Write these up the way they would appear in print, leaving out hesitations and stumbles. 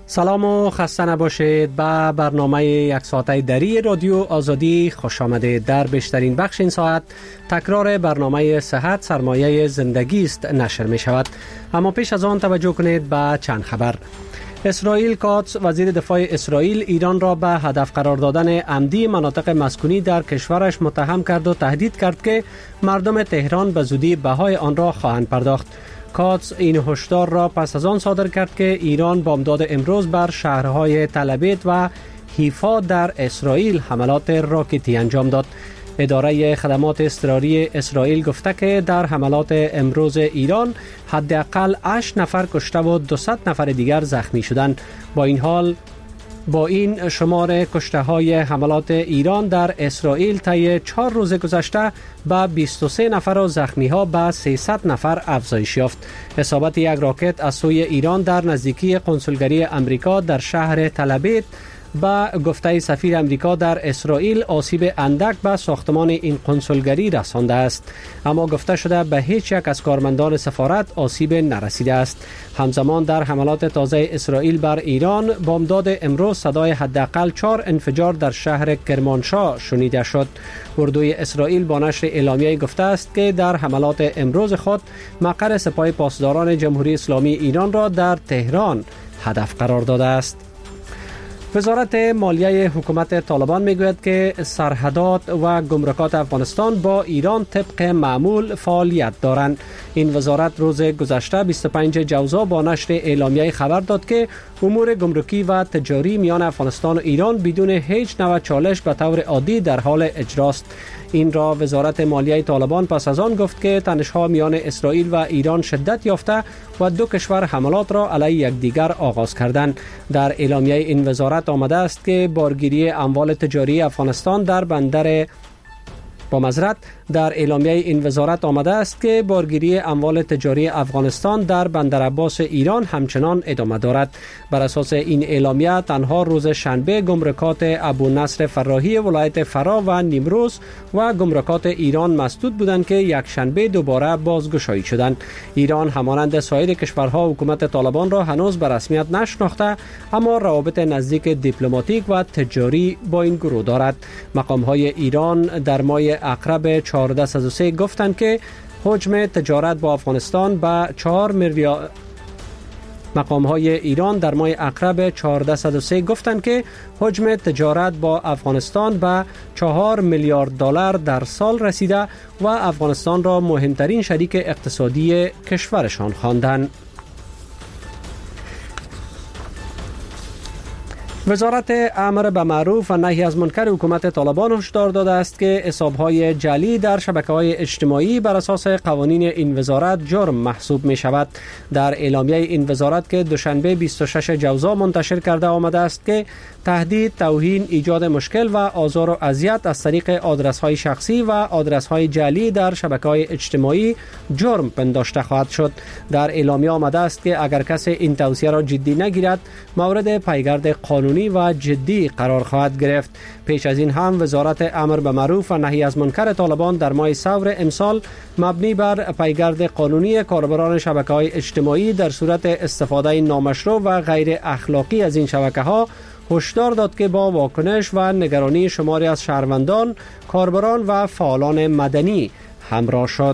سلام و خسته نباشید. به برنامه یک ساعته دری رادیو آزادی خوش آمدید. در بیشترین بخش این ساعت تکرار برنامه صحت سرمایه زندگی است نشر می شود. اما پیش از آن توجه کنید به چند خبر. اسرائیل کاتس وزیر دفاع اسرائیل ایران را به هدف قرار دادن عمدی مناطق مسکونی در کشورش متهم کرد و تهدید کرد که مردم تهران به زودی بهای آن را خواهند پرداخت. کاتس این هشدار را پس از آن صادر کرد که ایران بامداد امروز بر شهرهای تل-ابیب و حیفا در اسرائیل حملات راکتی انجام داد. اداره خدمات اضطراری اسرائیل گفته که در حملات امروز ایران حداقل 8 نفر کشته و 200 نفر دیگر زخمی شدند. با این حال با این شمار کشته های حملات ایران در اسرائیل طی 4 روز گذشته به 23 نفر و زخمی ها به 300 نفر افزایش یافت. اصابت یک راکت از سوی ایران در نزدیکی کنسولگری امریکا در شهر تل-ابیب با گفته سفیر امریکا در اسرائیل آسیب اندک به ساختمان این کنسولگری رسانده است، اما گفته شده به هیچ یک از کارمندان سفارت آسیب نرسیده است. همزمان در حملات تازه اسرائیل بر ایران بامداد امروز صدای حداقل 4 انفجار در شهر کرمانشاه شنیده شد. اردوی اسرائیل با نشر اعلامیه گفته است که در حملات امروز خود مقر سپاه پاسداران جمهوری اسلامی ایران را در تهران هدف قرار داده است. وزارت مالیه حکومت طالبان میگوید که سرحدات و گمرکات افغانستان با ایران طبق معمول فعالیت دارند. این وزارت روز گذشته 25 جوزا با نشر اعلامیه خبر داد که امور گمرکی و تجاری میان افغانستان و ایران بدون هیچ نوع چالش به طور عادی در حال اجراست. این را وزارت مالیه طالبان پس از آن گفت که تنش‌ها میان اسرائیل و ایران شدت یافته و دو کشور حملات را علیه یکدیگر آغاز کردند. در اعلامیه این وزارت آمده است که بارگیری اموال تجاری افغانستان در بندر در اعلامیه این وزارت آمده است که بارگیری اموال تجاری افغانستان در بندر عباس ایران همچنان ادامه دارد. بر اساس این اعلامیه تنها روز شنبه گمرکات ابو نصر فراهی ولایت فرا و نیمروز و گمرکات ایران مسدود بودند که یک شنبه دوباره بازگشایی شدند. ایران همانند سایر کشورها حکومت طالبان را هنوز به رسمیت نشناخته، اما روابط نزدیک دیپلماتیک و تجاری با این گروه دارد. مقام‌های ایران در ماه اقرب 1403 گفتند که حجم تجارت با افغانستان به 4 میلیارد مقام‌های ایران در ماه اقرب 1403 گفتند که حجم تجارت با افغانستان به 4 میلیارد دلار در سال رسیده و افغانستان را مهمترین شریک اقتصادی کشورشان خواندند. وزارت امر به معروف و نهی از منکر حکومت طالبان هشدار داده است که حساب‌های جعلی در شبکه‌های اجتماعی بر اساس قوانین این وزارت جرم محسوب می شود. در اعلامیه این وزارت که دوشنبه 26 جوزا منتشر کرده آمده است که تهدید، توهین، ایجاد مشکل و آزار و اذیت از طریق آدرس‌های شخصی و آدرس‌های جعلی در شبکه‌های اجتماعی جرم پنداشته خواهد شد. در اعلامیه آمده است که اگر کسی این توصیه را جدی نگیرد مورد پیگرد قانونی و جدی قرار خواهد گرفت. پیش از این هم وزارت امر به معروف و نهی از منکر طالبان در ماه ثور امسال مبنی بر پیگرد قانونی کاربران شبکه‌های اجتماعی در صورت استفاده نامشروع و غیر اخلاقی از این شبکه‌ها هشدار داد که با واکنش و نگرانی شماری از شهروندان، کاربران و فعالان مدنی همراه شد.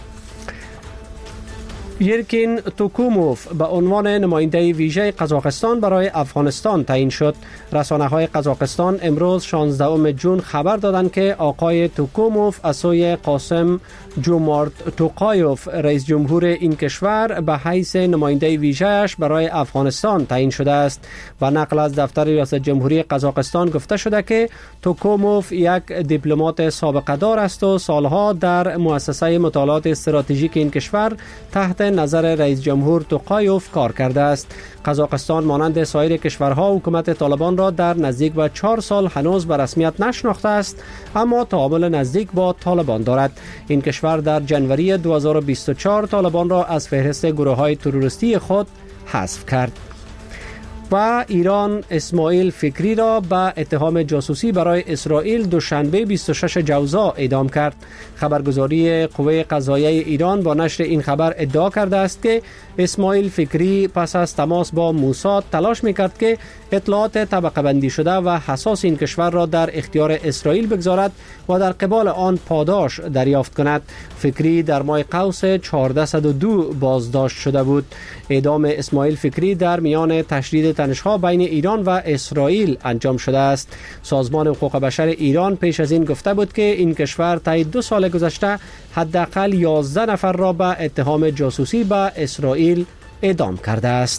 یرکین توکوموف به عنوان نماینده ویژه قزاقستان برای افغانستان تعیین شد. رسانه‌های قزاقستان امروز 16 جون خبر دادند که آقای توکوموف از سوی قاسم جومارت توقایوف رئیس جمهور این کشور به حیث نماینده ویژه‌اش برای افغانستان تعیین شده است. و نقل از دفتر ریاست جمهوری قزاقستان گفته شده که توکوموف یک دیپلمات سابقه دار است و سالها در مؤسسه مطالعات استراتژیک این کشور تحت نظر رئیس جمهور توقایوف کار کرده است. قزاقستان مانند سایر کشورها حکومت طالبان را در نزدیک به 4 سال هنوز به رسمیت نشناخته است، اما تعامل نزدیک با طالبان دارد. این کشور در جنوری 2024 طالبان را از فهرست گروه‌های تروریستی خود حذف کرد. و ایران اسماعیل فکری را به اتهام جاسوسی برای اسرائیل دوشنبه 26 جوزا اعدام کرد. خبرگزاری قوه قضاییه ایران با نشر این خبر ادعا کرده است که اسماعیل فکری پس از تماس با موساد تلاش میکرد که اطلاعات طبقه بندی شده و حساس این کشور را در اختیار اسرائیل بگذارد و در قبال آن پاداش دریافت کند. فکری در ماه قوس 1402 بازداشت شده بود. اعدام اسماعیل فکری در میان تشدید تنش‌ها بین ایران و اسرائیل انجام شده است. سازمان حقوق بشر ایران پیش از این گفته بود که این کشور طی 2 سال گذشته حداقل 11 نفر را به اتهام جاسوسی به اسرائیل اعدام کرده است.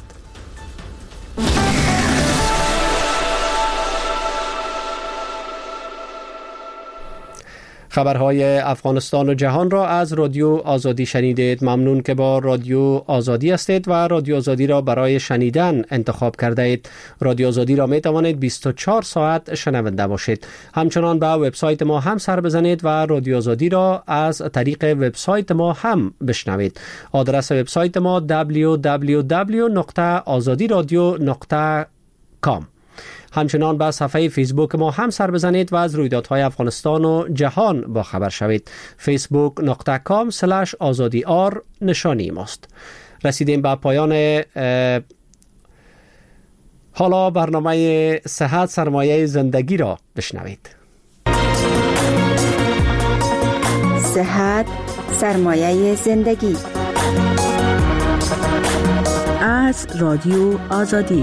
خبرهای افغانستان و جهان را از رادیو آزادی شنیدید. ممنون که با رادیو آزادی هستید و رادیو آزادی را برای شنیدن انتخاب کرده اید. رادیو آزادی را می توانید 24 ساعت شنونده باشید. همچنان به وبسایت ما هم سر بزنید و رادیو آزادی را از طریق وبسایت ما هم بشنوید. آدرس وبسایت ما www.azadiradio.com. همچنان به صفحه فیسبوک ما هم سر بزنید و از رویدادهای افغانستان و جهان با خبر شوید. facebook.com/azadiar نشانی ماست. رسیدیم به پایان حالا برنامه صحت سرمایه زندگی را بشنوید. صحت سرمایه زندگی از رادیو آزادی.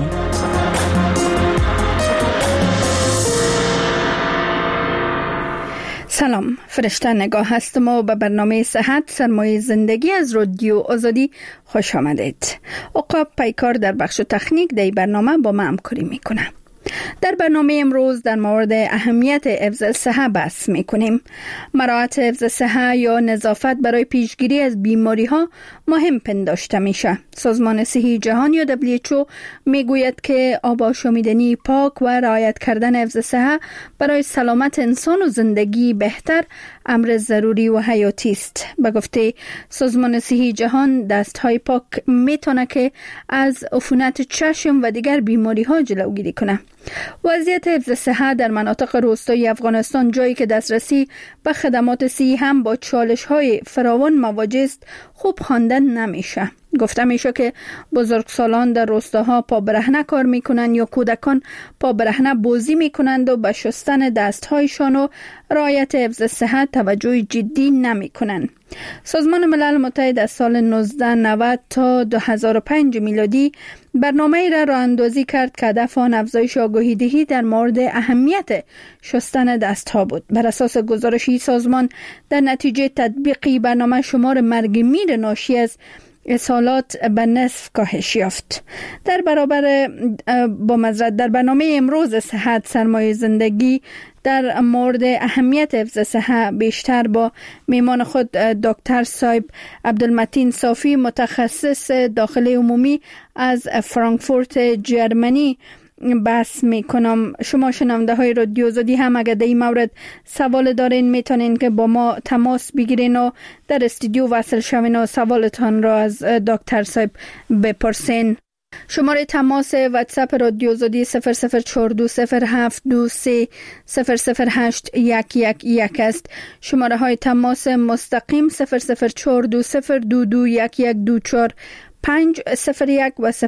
سلام، فرشته نگاه هستم و به برنامه صحت سرمایه زندگی از رادیو آزادی خوش آمدید. عقاب پیکار در بخش تکنیک در برنامه با من همکاری میکنه. در برنامه امروز در مورد اهمیت حفظ صحه بحث میکنیم. مراعات حفظ صحه یا نظافت برای پیشگیری از بیماری ها مهم پنداشته میشه. سازمان صحی جهان یا WHO میگوید که آب آشامیدنی پاک و رعایت کردن حفظ صحه برای سلامت انسان و زندگی بهتر امر ضروری و حیاتی است. به گفته سازمان صحی جهان دستهای پاک میتونه که از عفونت چشم و دیگر بیماری ها جلوگیری کنه. وضعیت حفظ صحه در مناطق روستایی افغانستان، جایی که دسترسی به خدمات صحی هم با چالش‌های فراوان مواجه است، خوب خواندن نمیشه. گفته میشه که بزرگسالان در روستاها پا برهنه کار میکنند یا کودکان پا برهنه بازی میکنند و به شستن دستهایشان و رعایت حفظ صحت توجه جدی نمیکنند. سازمان ملل متحد از سال 1990 تا 2005 میلادی برنامه‌ای را راه اندازی کرد که هدف آن افزایش آگاهی دهی در مورد اهمیت شستن دستها بود. بر اساس گزارشی سازمان، در نتیجه تطبیق برنامه شمار مرگ میر ناشی از اسهالات به نصف کاهش یافت. در برنامه امروز صحت سرمایه زندگی در مورد اهمیت حفظ صحه بیشتر با میمان خود دکتر صاحب عبدالمتین صافی، متخصص داخلی عمومی از فرانکفورت جرمنی بحث میکنم. شما شنونده های رادیو آزادی هم اگر در این مورد سوال دارین میتونین که با ما تماس بگیرین و در استودیو وصل شوین و سوالتان را از دکتر صاحب بپرسین. شماره تماس واتساپ رادیو آزادی 00420723008111 است. شماره های تماس مستقیم 00420221124501 و 00420221124601.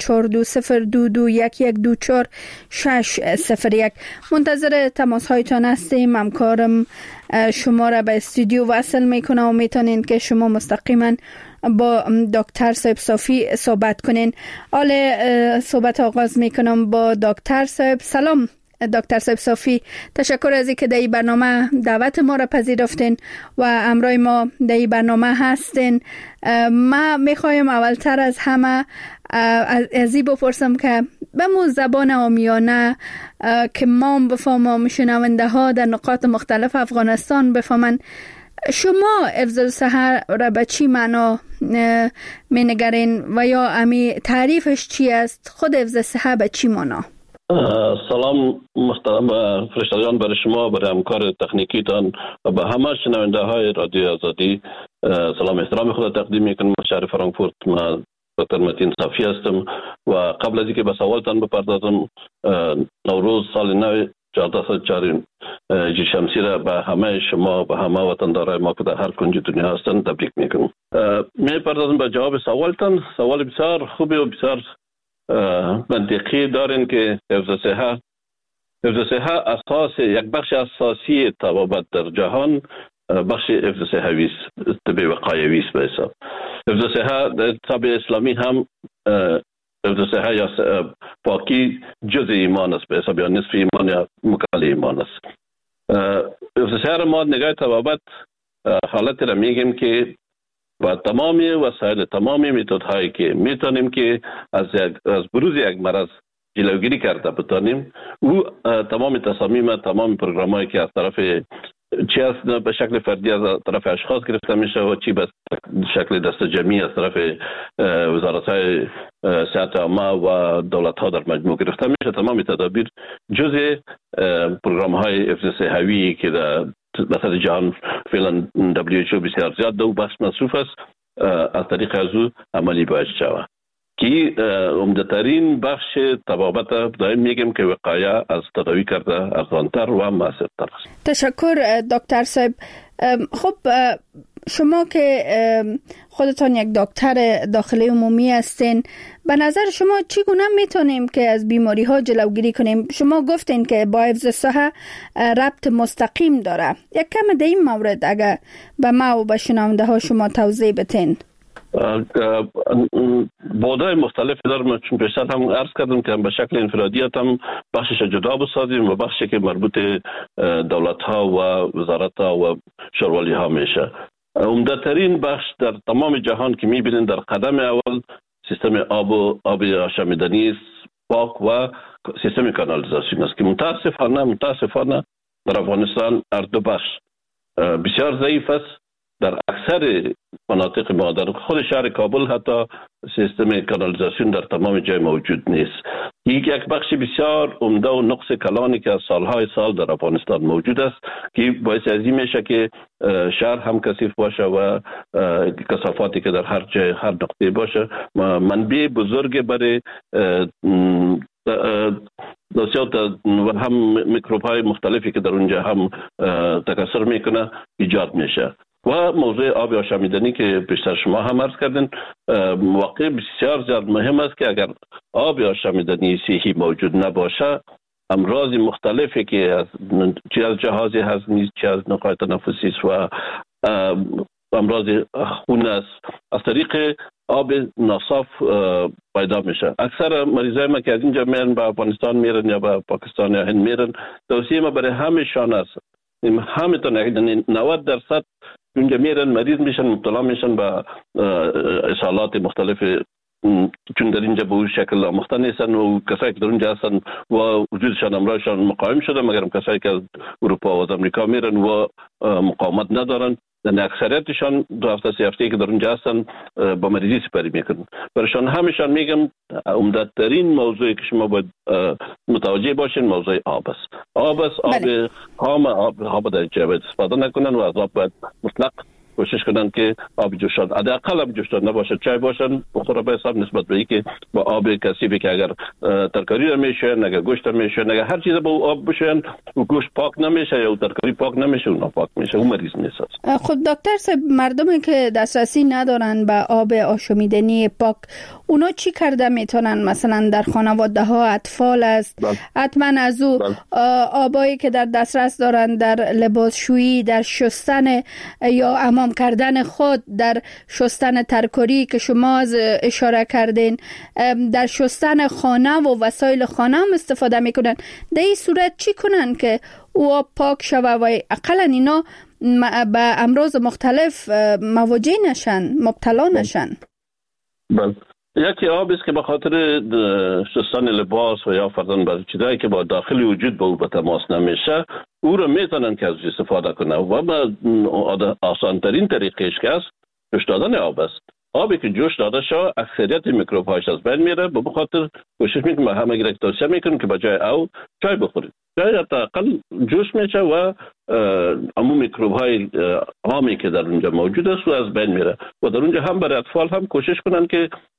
منتظر تماس هایتان هستیم. همکارم شما را به استودیو وصل میکنه و میتونین که شما مستقیما با دکتر صاحب صافی صحبت کنین. حال صحبت آغاز میکنم با دکتر صاحب. سلام دکتر صاحب صافی، تشکر از اینکه در این برنامه دعوت ما را پذیرفتین و همراه ما در این برنامه هستین. ما میخوایم اولتر از همه از این بپرسم که به مو زبان عامیانه که ما بفهمم، شنونده ها در نقاط مختلف افغانستان بفهمن، شما حفظ صحه را به چی معنا می نگرین و یا امی تعریفش چی است؟ خود حفظ صحه به چی معنا؟ سلام محترم فرشته جان، برای شما، برای همکار تکنیکیتان و به همه شنونده های رادیو آزادی سلام احترام خود تقدیم میکنم. شهر فرانکفورت ما دکتر متین صافی هستم و قبل از اینکه به سوالتان بپردازم، نوروز سال نو 1404 شمسی را به همه شما، به همه وطندارای ما که در هر کنج دنیا هستند تبریک میکنم. میپردازم به جواب سوالتان. سوال بسیار خوبی و بسیار منطقی دارین که حفظ صحت اساس، یک بخش اساسی طبابت در جهان بخش حفظ صحوی است، طب وقایوی است. به حساب حفظ صحت در طب اسلامی هم حفظ صحت یا پاکی جز ایمان است، به حساب یا نصف ایمان یا مکمل ایمان است. حفظ صحت ما نگاه طبابت حالت را میگیم که و تمامی وسایل، تمامی متد هایی که میتونیم که از بروز یک مرض جلوگیری کرده بتانیم، او تمام تصامیم، تمام پروگرام هایی که از طرف چی از به شکل فردی از طرف اشخاص گرفته میشه و چی به شکل دست جمعی از طرف وزارت های صحت عامه و دولت ها در مجموع گرفته میشه، تمام تدابیر جزء پروگرام های حفظ صحوی که در مثلا جهان فعلا WHO بسیار زیاد دو بخش مصروف است، از طریق از او عملی باید شود که عمده‌ترین بخش طبابت دائم میگم که وقایه از تداوی کرده ارزانتر و موثرتر است. تشکر دکتر صاحب. خب شما که خودتان یک دکتر داخلی عمومی هستین، به نظر شما چگونه میتونیم که از بیماری ها جلوگیری کنیم؟ شما گفتین که با حفظ صحت ربط مستقیم داره. یک کم در این مورد اگر به ما و به شنونده ها شما توضیح بتین. بعدهای مختلف دارم، چون پیشتر هم عرض کردم که به شکل انفرادیت هم بخشش جدا بسازیم و بخشی که مربوط دولت ها و وزارت ها و شوروالی ها میشه. عمده ترین بخش در تمام جهان که میبینین در قدم اول سیستم آب آشامیدنی پاک و سیستم کانالیزاسیون است که متاسفانه در افغانستان هر دو بخش بسیار ضعیف است. در اکثر مناطق ما، در خود شهر کابل حتی سیستم کانالیزاسیون در تمام جای موجود نیست. یک بخش بسیار عمده و نقص کلانی که از سالهای سال در افغانستان موجود است که باعث از این میشه که شهر هم کثیف باشه و کثافاتی که در هر جای، هر نقطه باشه، منبع بزرگ برای دوسیات و هم میکروب های مختلفی که در اونجا هم تکثر میکنه ایجاد میشه. و موضوع آب آشامیدنی که بیشتر شما هم عرض کردین، واقع بسیار زیاد مهم است که اگر آب آشامیدنی صحیح موجود نباشه، امراض مختلفی که چی از جهاز هضمی، چی از نقاط تنفسی و امراض خون است، از طریق آب ناصاف پیدا میشه. اکثر مریضای ما که از اینجا میرن به افغانستان میرن یا به پاکستان یا هند میرن، توصیه ما برای همشان است، همه تا 90% اونجا میرن مریض میشن، مبتلا میشن به اسهالات مختلف، چون در اینجا به اون شکل آموخته نیستن و کسایی که در اونجا هستن و وجودشان امراضشان مقاوم شده، مگر کسایی که از اروپا و از امریکا میرن و مقاومت ندارن، در اکثریتشان 2 هفته 3 هفته که در اونجا هستن با مریضی سپری میکنن. برایشان همیشان میگم عمده ترین موضوعی که شما باید متوجه باشین موضوع آب است. آب خام، آب در جای باید استفاده نکنن و از آب باید مطلق کوشش کنن که آب جوشان حداقل آب جوشان نباشه، چای باشن بخوره به حساب، نسبت به اینکه با آب کثیفی که اگر ترکاری رو میشه، اگر گوشت میشه، اگر هر چیز با آب بشن و گوشت پاک نمیشه یا ترکاری پاک نمیشه و ناپاک میشه، اون مریض نیست. خب دکتر صاحب، مردمی که دسترسی ندارن به آب آشامیدنی پاک، اونا چی کرده میتونن؟ مثلا در خانواده ها اطفال است، حتما از او آبایی که در دسترس دارن در لباسشویی، در شستن یا حمام کردن خود، در شستن ترکاری که شما از اشاره کردین، در شستن خانه و وسایل خانه هم استفاده میکنن. در این صورت چی کنن که او پاک شوه و اقلا اینا به امراض مختلف مواجه نشن، مبتلا نشن؟ بله، یکی آب است که به خاطر شستن لباس و یا فرضاً بعضی چیزایی که با داخل وجود با او به تماس نمیشه، او رو میتونن که از استفاده کنن و به آسان ترین طریقش که است جوش دادن آب است. آبی که جوش داده شد اکثریت میکروب هاش از بین میره، به خاطر کوشش میکنم همه گرک توصیه میکنم که بجای او چای بخورید. چای حداقل جوش میشه و عموم میکروب های عامی که در اونجا موجود است و از بین میره. و در اونجا هم برای اطفال هم کوشش کنن که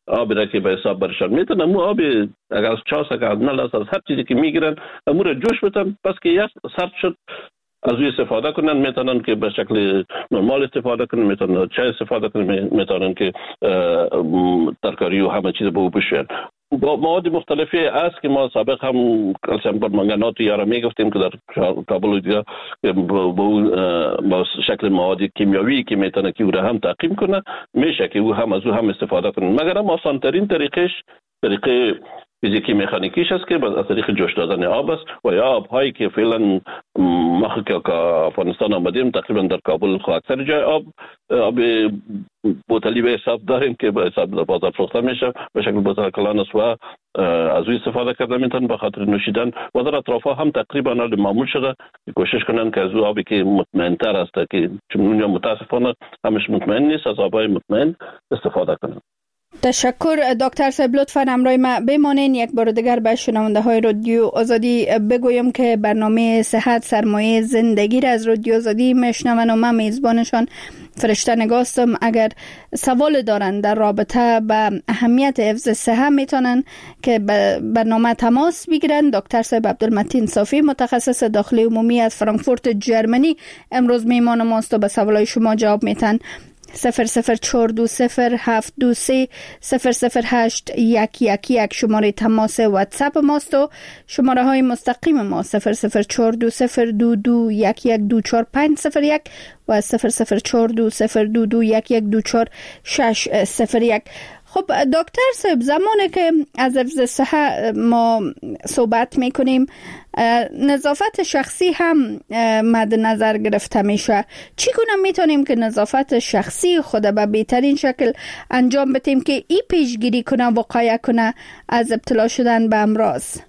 آب را که به حساب برشان میتونن مو آب اگر از چاس اگر از نل از هر چیزی که میگیرن امو را جوش بتن پس که یک سرد شد از روی استفاده کنن میتونن که به شکل نرمال استفاده کنن میتونن چای استفاده کنن میتونن که ترکاری و همه چیز به او بشوین با مواد مختلفی است که ما سابق هم کلسیم پرمنگانات یا را میگفتیم که در کابل و دیگه با شکل مواد کیمیاوی که میتونه که او را هم تعقیم کنه میشه که او هم از او هم استفاده کنن مگر هم آسان ترین طریقه فیزیکی مکانیکیش است که از طریق جوش دادن آب است و یا آب‌هایی که فعلا ما که افغانستان آمدیم تقریبا در کابل خو اکثر جای آب بوتلی به حساب داریم که به حساب بازار فروخته میشه به شکل بوتل کلان است و از او استفاده کرده میتونن به خاطر نوشیدن و در اطرافها هم تقریبا معمول شده کوشش کنن که از او آبی که مطمئن تر است که چون اونجا متاسفانه همش مطمئن نیست از آبای مطمئن استفاده کنن. تشکر دکتر صاحب لطفاً همراه ما بمانین. یک بار دیگر به شنونده های رادیو آزادی بگویم که برنامه صحت سرمایه زندگی را از رادیو آزادی میشنون و من میزبانشان فرشته نگاستم. اگر سوال دارن در رابطه با اهمیت حفظ صحت میتونن که برنامه تماس بگیرن. دکتر صاحب عبدالمتین صافی متخصص داخلی عمومی از فرانکفورت جرمنی امروز میهمان ماست و به سوالای شما جواب میتن. 0042072300811 شماره تماس واتساپ ماست و شماره های مستقیم ما 004202211245001 و 004202211240601. خب دکتر صاحب زمانی که از حفظ صحت ما صحبت میکنیم نظافت شخصی هم مد نظر گرفته میشه. چگونه میتونیم که نظافت شخصی خود به بهترین شکل انجام بدیم که این پیشگیری کنه وقایه کنه از ابتلا شدن به امراض؟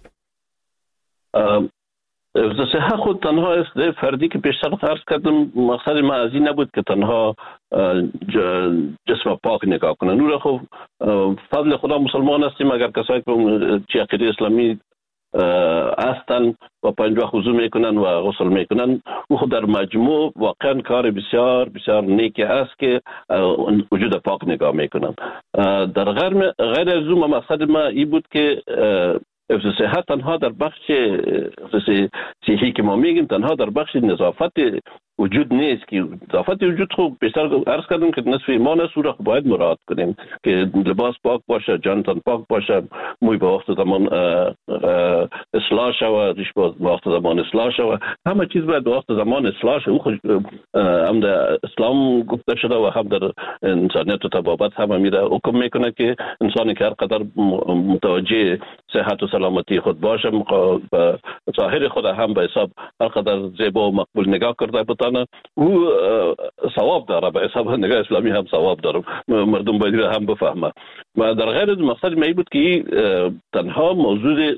حفظ صحت خود تنها است فردی که پیشتر عرض کردم مقصد ما از این نبود که تنها جسم پاک نگاه کنن. او را خب فضل خدا مسلمان هستیم اگر کسایی که عقیده اسلامی هستن و پنج وقت وضو میکنن و غسل میکنن او خود در مجموع واقعا کار بسیار بسیار نیکی است که وجود پاک نگاه میکنن. در غیر از اون مقصد ما این بود که حفظ صحت تنها در بخش صحی که ما میگیم تنها در بخش نظافت وجود نیست که نظافت وجود خوب بیشتر عرض کردم که نصف ایمان است. او را باید مراعات کنیم که لباس پاک باشه، جانتان پاک باشه، موی به وقت زمان اصلاح شود، ریش به وقت زمان اصلاح شود، همه چیز باید به وقت زمان اصلاح شود. او هم در اسلام گفته شده و هم در انسانیت و طبابت هم میره حکم میکنه که انسانی که هر قدر متوجه صحت و سلامتی خود باشه به ظاهر خود هم به حساب هر قدر زیبا و مقبول نگاه کرده بتانه او ثواب داره. به حساب نگاه اسلامی هم ثواب داره، مردم باید هم بفهمه. و در غیر از مقصد می بود که تنها موضوع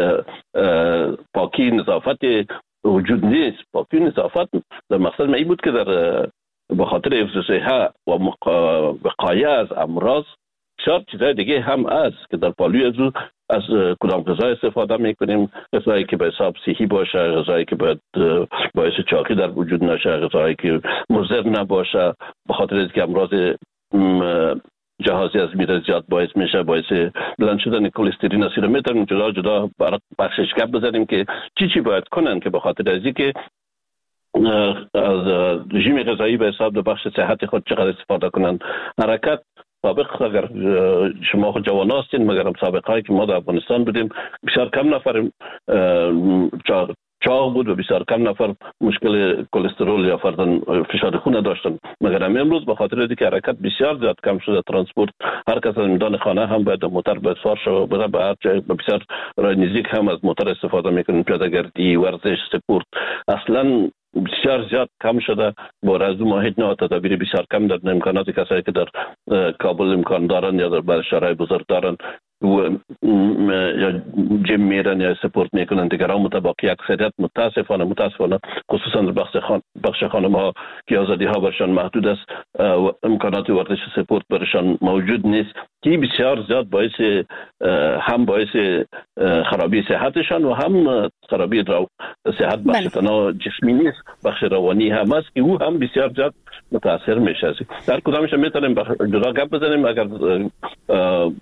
پاکی نظافت وجود نیست. پاکی نظافت در مقصد می بود که در به خاطر حفظ صحت و وقایه از امراض بسیار چیزهای دیگه هم است که در پالوی از کدام غذا استفاده میکنیم، غذایی که به حساب صحی باشه، غذایی که باعث چاقی در وجود نشه، غذایی که مضر نباشه به خاطر اینکه امراض جهازی از میره زیاد باعث میشه، باعث بلند شدن کلسترول است. میتونیم جدا جدا بخشش گپ بزنیم که چی باید کنن که به خاطر از اینکه از رژیم غذایی به حساب بخش صحت خود چقدر استفاده کنن. حرکت سابق اگر شما خود جوان هستین مگر هم سابقهایی که ما در افغانستان بودیم بسیار کم نفر چاق بود و بسیار کم نفر مشکل کلسترول یا فرضاً فشار خون داشتن. مگر امروز به خاطر اینکه حرکت بسیار زیاد کم شده، ترانسپورت هر کس از میدان خانه هم باید موتور به سوار شود، به هر جای بسیار راه نزدیک هم از موتور استفاده میکنن، پیاده‌گردی، ورزش، سپورت اصلا بسیار زیاد کم شده. با از ما هیچ نوع تدابیر بسیار کم در امکانات کسایی که در کابل امکان دارن یا در شهرهای بزرگ دارن یا جیم میرن یا سپورت میکنن. دیگران متباقی اکثریت متاسفانه خصوصا در بخش خانم ها که آزادی ها برشان محدود است و امکانات ورزش سپورت برشان موجود نیست که بسیار زیاد هم باعث خرابی صحتشان و هم خرابی صحت بخش تنها جسمی نیست، بخش روانی هم است که او هم بسیار زیاد متاثر میشه. در کدامش میتونیم جدا گپ بزنیم. اگر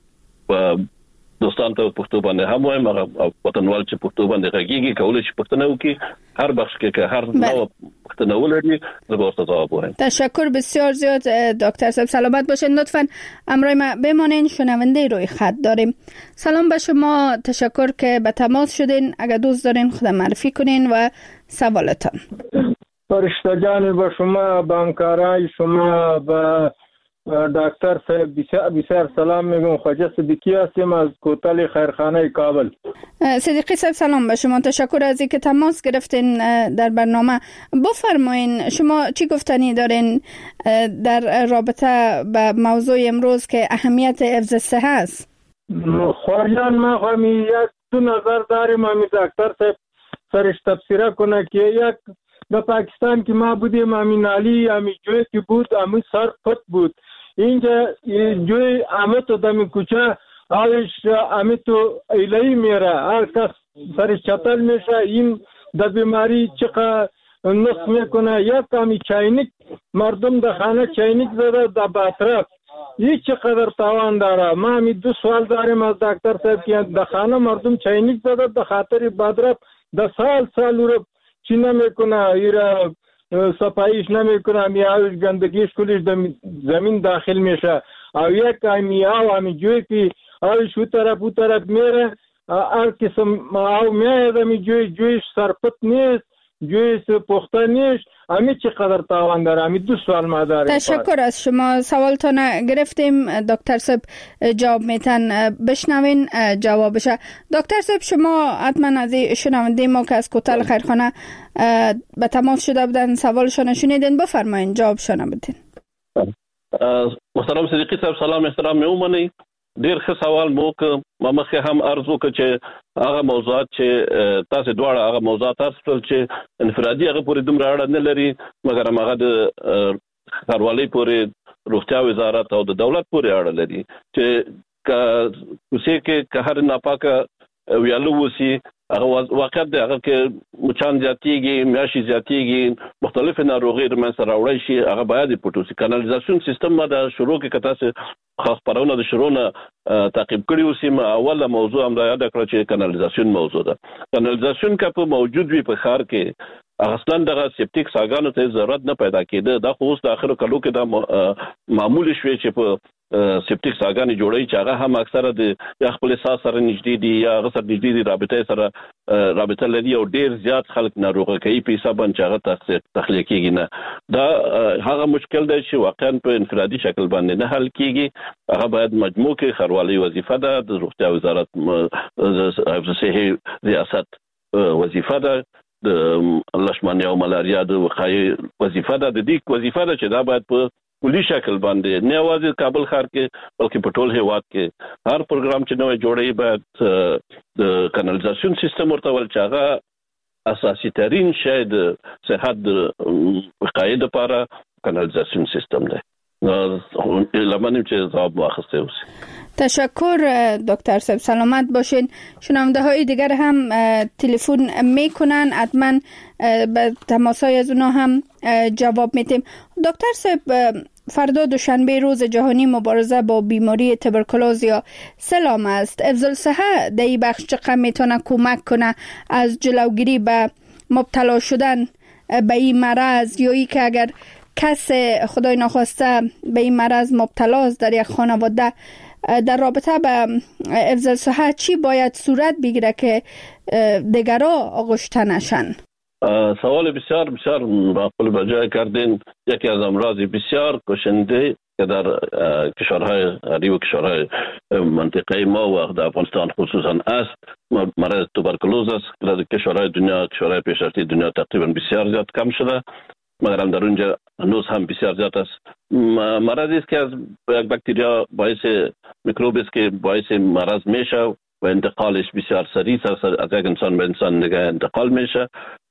و دوستان ته پښتو باندې هم وایم وطنوال چې پښتو باندې غږیږي کولای شي پښتنه وکي هر بخش کې هر نوع پښتنه ولري زبرته جواب وایم. تشکر بسیار زیاد دکتر صاحب، سلامت باشین. لطفاً همراه ما بمانین. شنونده روی خط داریم. سلام به شما، تشکر که به تماس شدین. اگر دوست دارین خود معرفی کنین و سوالتان. فرشتگان به شما، به همکارای شما، به دکتر صاحب بسیار سلام میگم. خواجه صدیقی هستم از کوتل خیرخانه کابل. صدیقی صاحب سلام به شما، تشکر از اینکه تماس گرفتین در برنامه. بفرمایین شما چی گفتنی دارین در رابطه با موضوع امروز که اهمیت حفظ صحه است؟ خوریان ما همی یک دو نظر داریم. همی دکتر صاحب سرش تفسیره کنه که یک در پاکستان که ما بودیم همی نالی همی جوی که بود همی سر پت بود. اینجا جوی همه تو دمی کوچه آوش همه تو ایلهی میره، هر کس سرش چطل میشه. این در بیماری چقدر نصف میکنه. یک همی چاینک مردم در خانه چاینک زده در باطرف، این چقدر تاوان داره. ما همی دو سوال داریم از دکتر صاحب که در خانه مردم چاینک زده در خاطر باطرف در سال رو چی نمیکنه، ایرا صفاییش نمیکنه، میاوش گندگیش کلیش زمین داخل میشه. او یک میاو همی جوی که آوش او طرف میره، هر قسم او میاید همی جویش سرپت نیست، جویش پخته نیست. همی چقدر تاوان داره. همی دو سوال ما داریم. تشکر از شما، سوالتان گرفتیم. دکتر صاحب جواب میتن بشنوین جوابشه. دکتر صاحب شما حتما از شنونده ما که از کوتل خیرخانه به تماس شده بودن سوالشان شنیدین، بفرمایین جوابشان بدین. محترم صدیقی صاحب سلام احترام میومنی. ډیر ښه سوال مو که ما مخکې هم عرض وکړ چې هغه موضوعات چې تاسو دواړه هغه موضوعات تاسو چې انفرادي هغه پورې دومره اړه نه لري، مګر هغه د ښاروالۍ پورې، روغتیا وزارت او د دولت پورې اړه لري چې کوڅې کې که هر ناپاکه ویالو وسی هغه واقعیت دی، هغه کې مچان زیاتیږي، میاشي زیاتیږي، مختلف ناروغي د منځ راوړی شي، هغه باید پټو سي. کانالیزاسیون سیستم ما د شروع کې کته سه خاص پرونه د شروع نه تعقیب کړی اوسې. ما اوله موضوع هم دا یاد کړ چې کانالیزاسیون موضوع ده. کانالیزاسیون که په موجود وي په ښار کې اصلا دغه سپټیک ساګانو ته ضرورت نه پیدا کېده. دا خو اوس د اخرو کلو کې دا معمول شوی چې په سپټیک ساګانې جوړي چې هغه هم اکثره د خپل اساس سره نږدې دي یا هغه سره نږدې دي، رابطه سره رابطه لري او ډیر زیات خلک ناروغه کوي په حساب باندې هغه تخلیق کیږي. نه دا هغه مشکل دی چې واقعا په انفرادي شکل باندې نه حل کیږي. هغه باید مجموع کې ښاروالۍ وظیفه ده، د روغتیا وزارت حفظ صحه ریاست وظیفه ده، د لشمانیا او ملاریا د وقایې وظیفه ده. د دې وظیفه ده چې دا باید په کلی شکل باندې نه یوازې کابل ښار کې بلکې په ټول هیواد کې هر پروګرام چې نوې جوړي باید د کانالیزاسیون سیستم ورته ول چې هغه اساسي ترين شی د صحت د وقایې لپاره کانالیزاسیون سیستم دی. لمنیم چې جواب واخسته اوسه. تشکر دکتر صاحب، سلامت باشین. شنونده های دیگر هم تلفن میکنن، حتما به تماسای از اونا هم جواب میتیم. دکتر صاحب فردا دوشنبه روز جهانی مبارزه با بیماری توبرکولوز یا سلام است. حفظ الصحه در این بخش چقدر میتونه کمک کنه از جلوگیری به مبتلا شدن به این مرض، یا ای که اگر کس خدای ناخواسته به این مرض مبتلاست در یک خانواده، در رابطه به حفظ الصحه چی باید صورت بگیره که دیگرها آغشته نشن؟ سوال بسیار بسیار معقول به جای کردین. یکی از امراض بسیار کشنده که در کشورهای غریب و کشورهای منطقه ما و در افغانستان خصوصا است مرض توبرکولوز است. در کشورهای دنیا، کشورهای پیشرفته دنیا تقریبا بسیار زیاد کم شده، مگر هم در اونجا هنوز هم بسیار زیاد است. مرضی است که از یک باکتریا باعث میکروب است که باعث مرض میشه و انتقالش بسیار سریع از یک انسان به انسان دیگه انتقال میشه.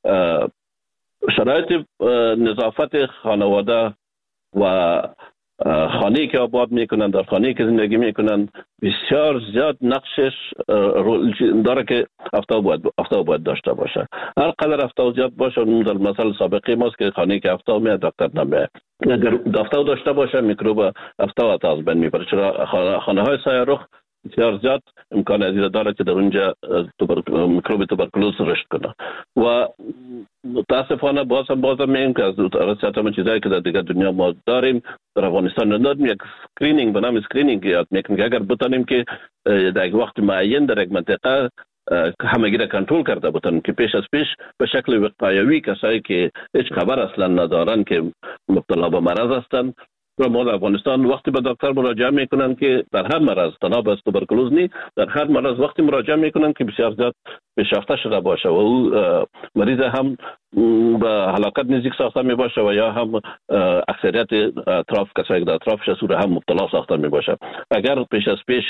شرایط نظافت خانواده و خانه‌ای که آباد میکنن، در خانه‌ای که زندگی میکنن بسیار زیاد نقشش داره که افتاو باید داشته باشه. هر قدر افتاو زیاد باشه، در مثال سابقه ماست که خانه‌ای که افتاو میاد دکتر نمیاد. اگر افتاو داشته باشه میکروب افتاو از بین میبره. چرا خانه‌های سایه رخ بسیار زیاد امکان از داره که در اونجا میکروب توبرکلوز رشد کنه و متاسفانه بازم میگم که از رسالت چیزایی که در دیگر دنیا ما داریم در افغانستان نداریم. یک اسکرینینگ به نام اسکرینینگ یاد میکنیم که اگر بتونیم که در یک وقت معین در یک منطقه همگی را کنترل کرده بودن که پیش از پیش به شکل وقایوی کسایی که هیچ خبر اصلا ندارن که مبتلا به مرض هستند و ما در افغانستان وقتی به دکتر مراجعه میکنن که در هر مرض تنها به توبرکلوز نی در هر مرض وقتی مراجعه میکنن که بسیار زیاد پیشرفته شده باشه و او مریض هم به هلاکت نزدیک ساخته می باشه و یا هم اکثریت اطراف کسایی که در اطرافش سوره هم مبتلا ساخته می باشه. اگر پیش از پیش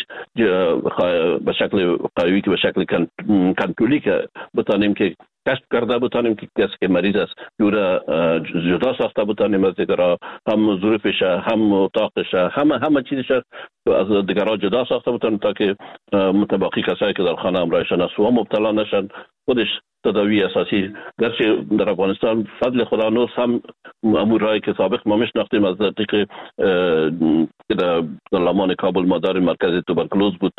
به شکل قوی که به شکل کنترلی که بتانیم که کشف کرده بتانیم که کسی که مریض است جوره جدا ساخته بتانیم از دیگرها، هم ظروفش هم اتاقش همه چیزش از دیگرها جدا ساخته بتانیم تا که متباقی کسایی که در خانه همراهشان است و مبتلا نشن. خودش تداوی اساسی گرچه در افغانستان فضل خدا نوست هم امورایی که سابق ما میشناختیم از طریق در لمان کابل ما داریم مرکز توبرکلوز بود،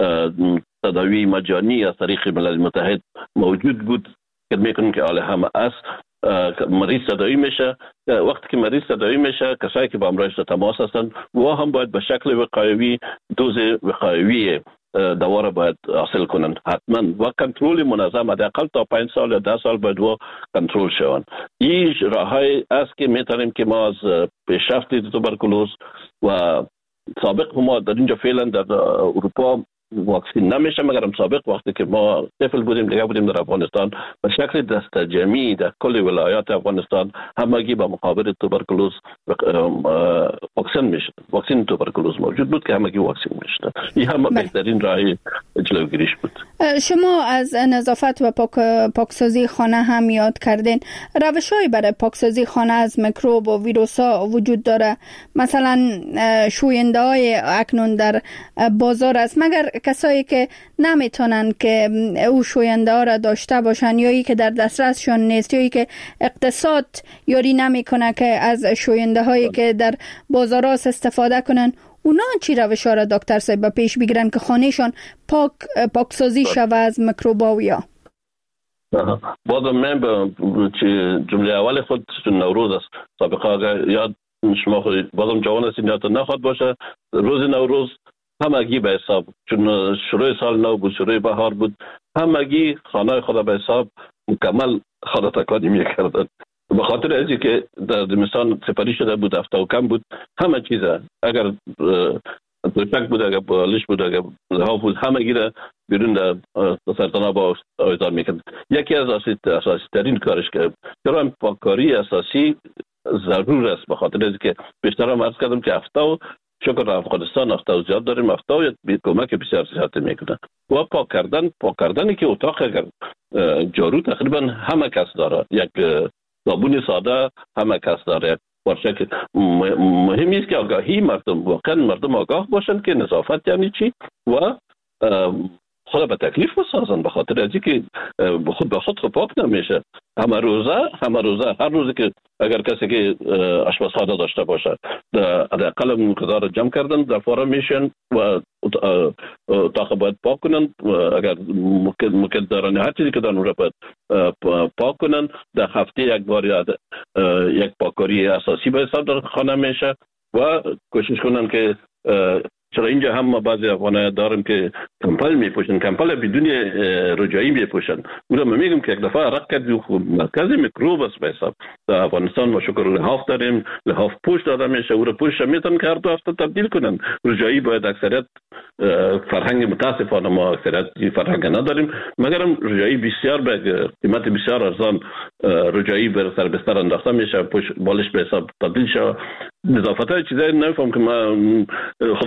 تداوی مجانی از طریق ملل متحد موجود بود که میکنیم که حال همه است. مریض تداوی میشه، وقتی که مریض تداوی میشه کسایی که با همراهش تماس هستند و هم باید به شکل وقایوی دوز وقایوی دوا را باید حاصل کنند حتما و کنترل منظم حداقل تا 5 سال یا 10 سال باید و کنترل شوند. این راهی است که میتونیم که ما از پیشرفت توبرکلوز و سابق ما در اینجا فعلا در اروپا واکسین نمیشه، مگر سابق وقتی که ما طفل بودیم دیگه بودیم در افغانستان به شکل دست جمعی در کل ولایات افغانستان همگی با مقابل توبرکلوز واکسن میشد. واکسن توبرکلوز موجود بود که همگی واکسن میشد. این هم بهترین راه جلوگیریش بود. شما از نظافت و پاکسازی خانه هم یاد کردین. روش‌هایی برای پاکسازی خانه از میکروب و ویروس‌ها وجود داره. مثلا شوینده‌های اکنون در بازار است، مگر کسایی که نمیتونن که او شوینده ها را داشته باشن یا ای که در دسترسشون نیست یا ای که اقتصاد یاری نمیکنه که از شوینده هایی که در بازار است استفاده کنن، اونا چی روش ها را دکتر صاحب پیش بگیرن که خانهشون پاکسازی شوه از میکروب‌ها؟ بازم من به جمله اول خود نوروز است. سابقا یاد شما خود بازم جوان هستین یادتون نخواد باشه روز نوروز همگی به حساب، چون شروع سال نو بود، شروع بهار بود، همگی خانه خود به حساب مکمل خانه تکانی میکردن به خاطر ازی که در زمستان سپری شده بود، هفته و کم بود، همه چیزه اگر دوشک بود، اگر بالش بود، اگر لحاف بود، همگی را بیرون در سرطانه با آویزان میکرد. یکی از اساسی ترین کارش که چرا پاککاری اساسی ضرور است، به خاطر ازی که بیشتر هم عرض کردم که هفته و شکر افغانستان هفته زیاد داریم، هفته کمک بسیار زیاد میکنه و پاک کردنی که اتاق اگر جارو تقریبا همه کس داره، یک صابون ساده همه کس داره. باشه مهمی است که آگاهی واقعا مردم آگاه باشند که نظافت یعنی چی و خود به تکلیف بسازن، به خاطر ازی که خود به خود پاک نمیشه. همه روزه هر روزی که اگر کسی که آشپزخانه داشته باشه حداقل مقدار جمع کردن در فارم میشن و اتاق باید پاک کنن، اگر ممکن دارن هر چیزی که دارن رو باید پاک کنن. در هفته یک بار یک پاککاری اساسی به حساب در خانه میشه و کوشش کنن که چرا اینجا هم ما بعضی افغان‌ها داریم که کمپل میپوشن، کمپل بدون رجایی میپوشن. اونم میگم که یک دفعه عرق کردی مرکز میکروب است به حساب. در افغانستان ما شکر لحاف داریم، لحاف پوش داده میشه، او رو پوش میتونن که هر دو هفته تبدیل کنن. رجایی باید اکثریت فرهنگ متاسفانه ما اکثریت فرهنگ نداریم، مگرم رجایی بسیار به قیمت بسیار ارزان رجایی بر سر بستر انداخته میشه، پوش بالش به حساب تبدیل شه. نظافتای چیزایی نمیفهم که ما خدا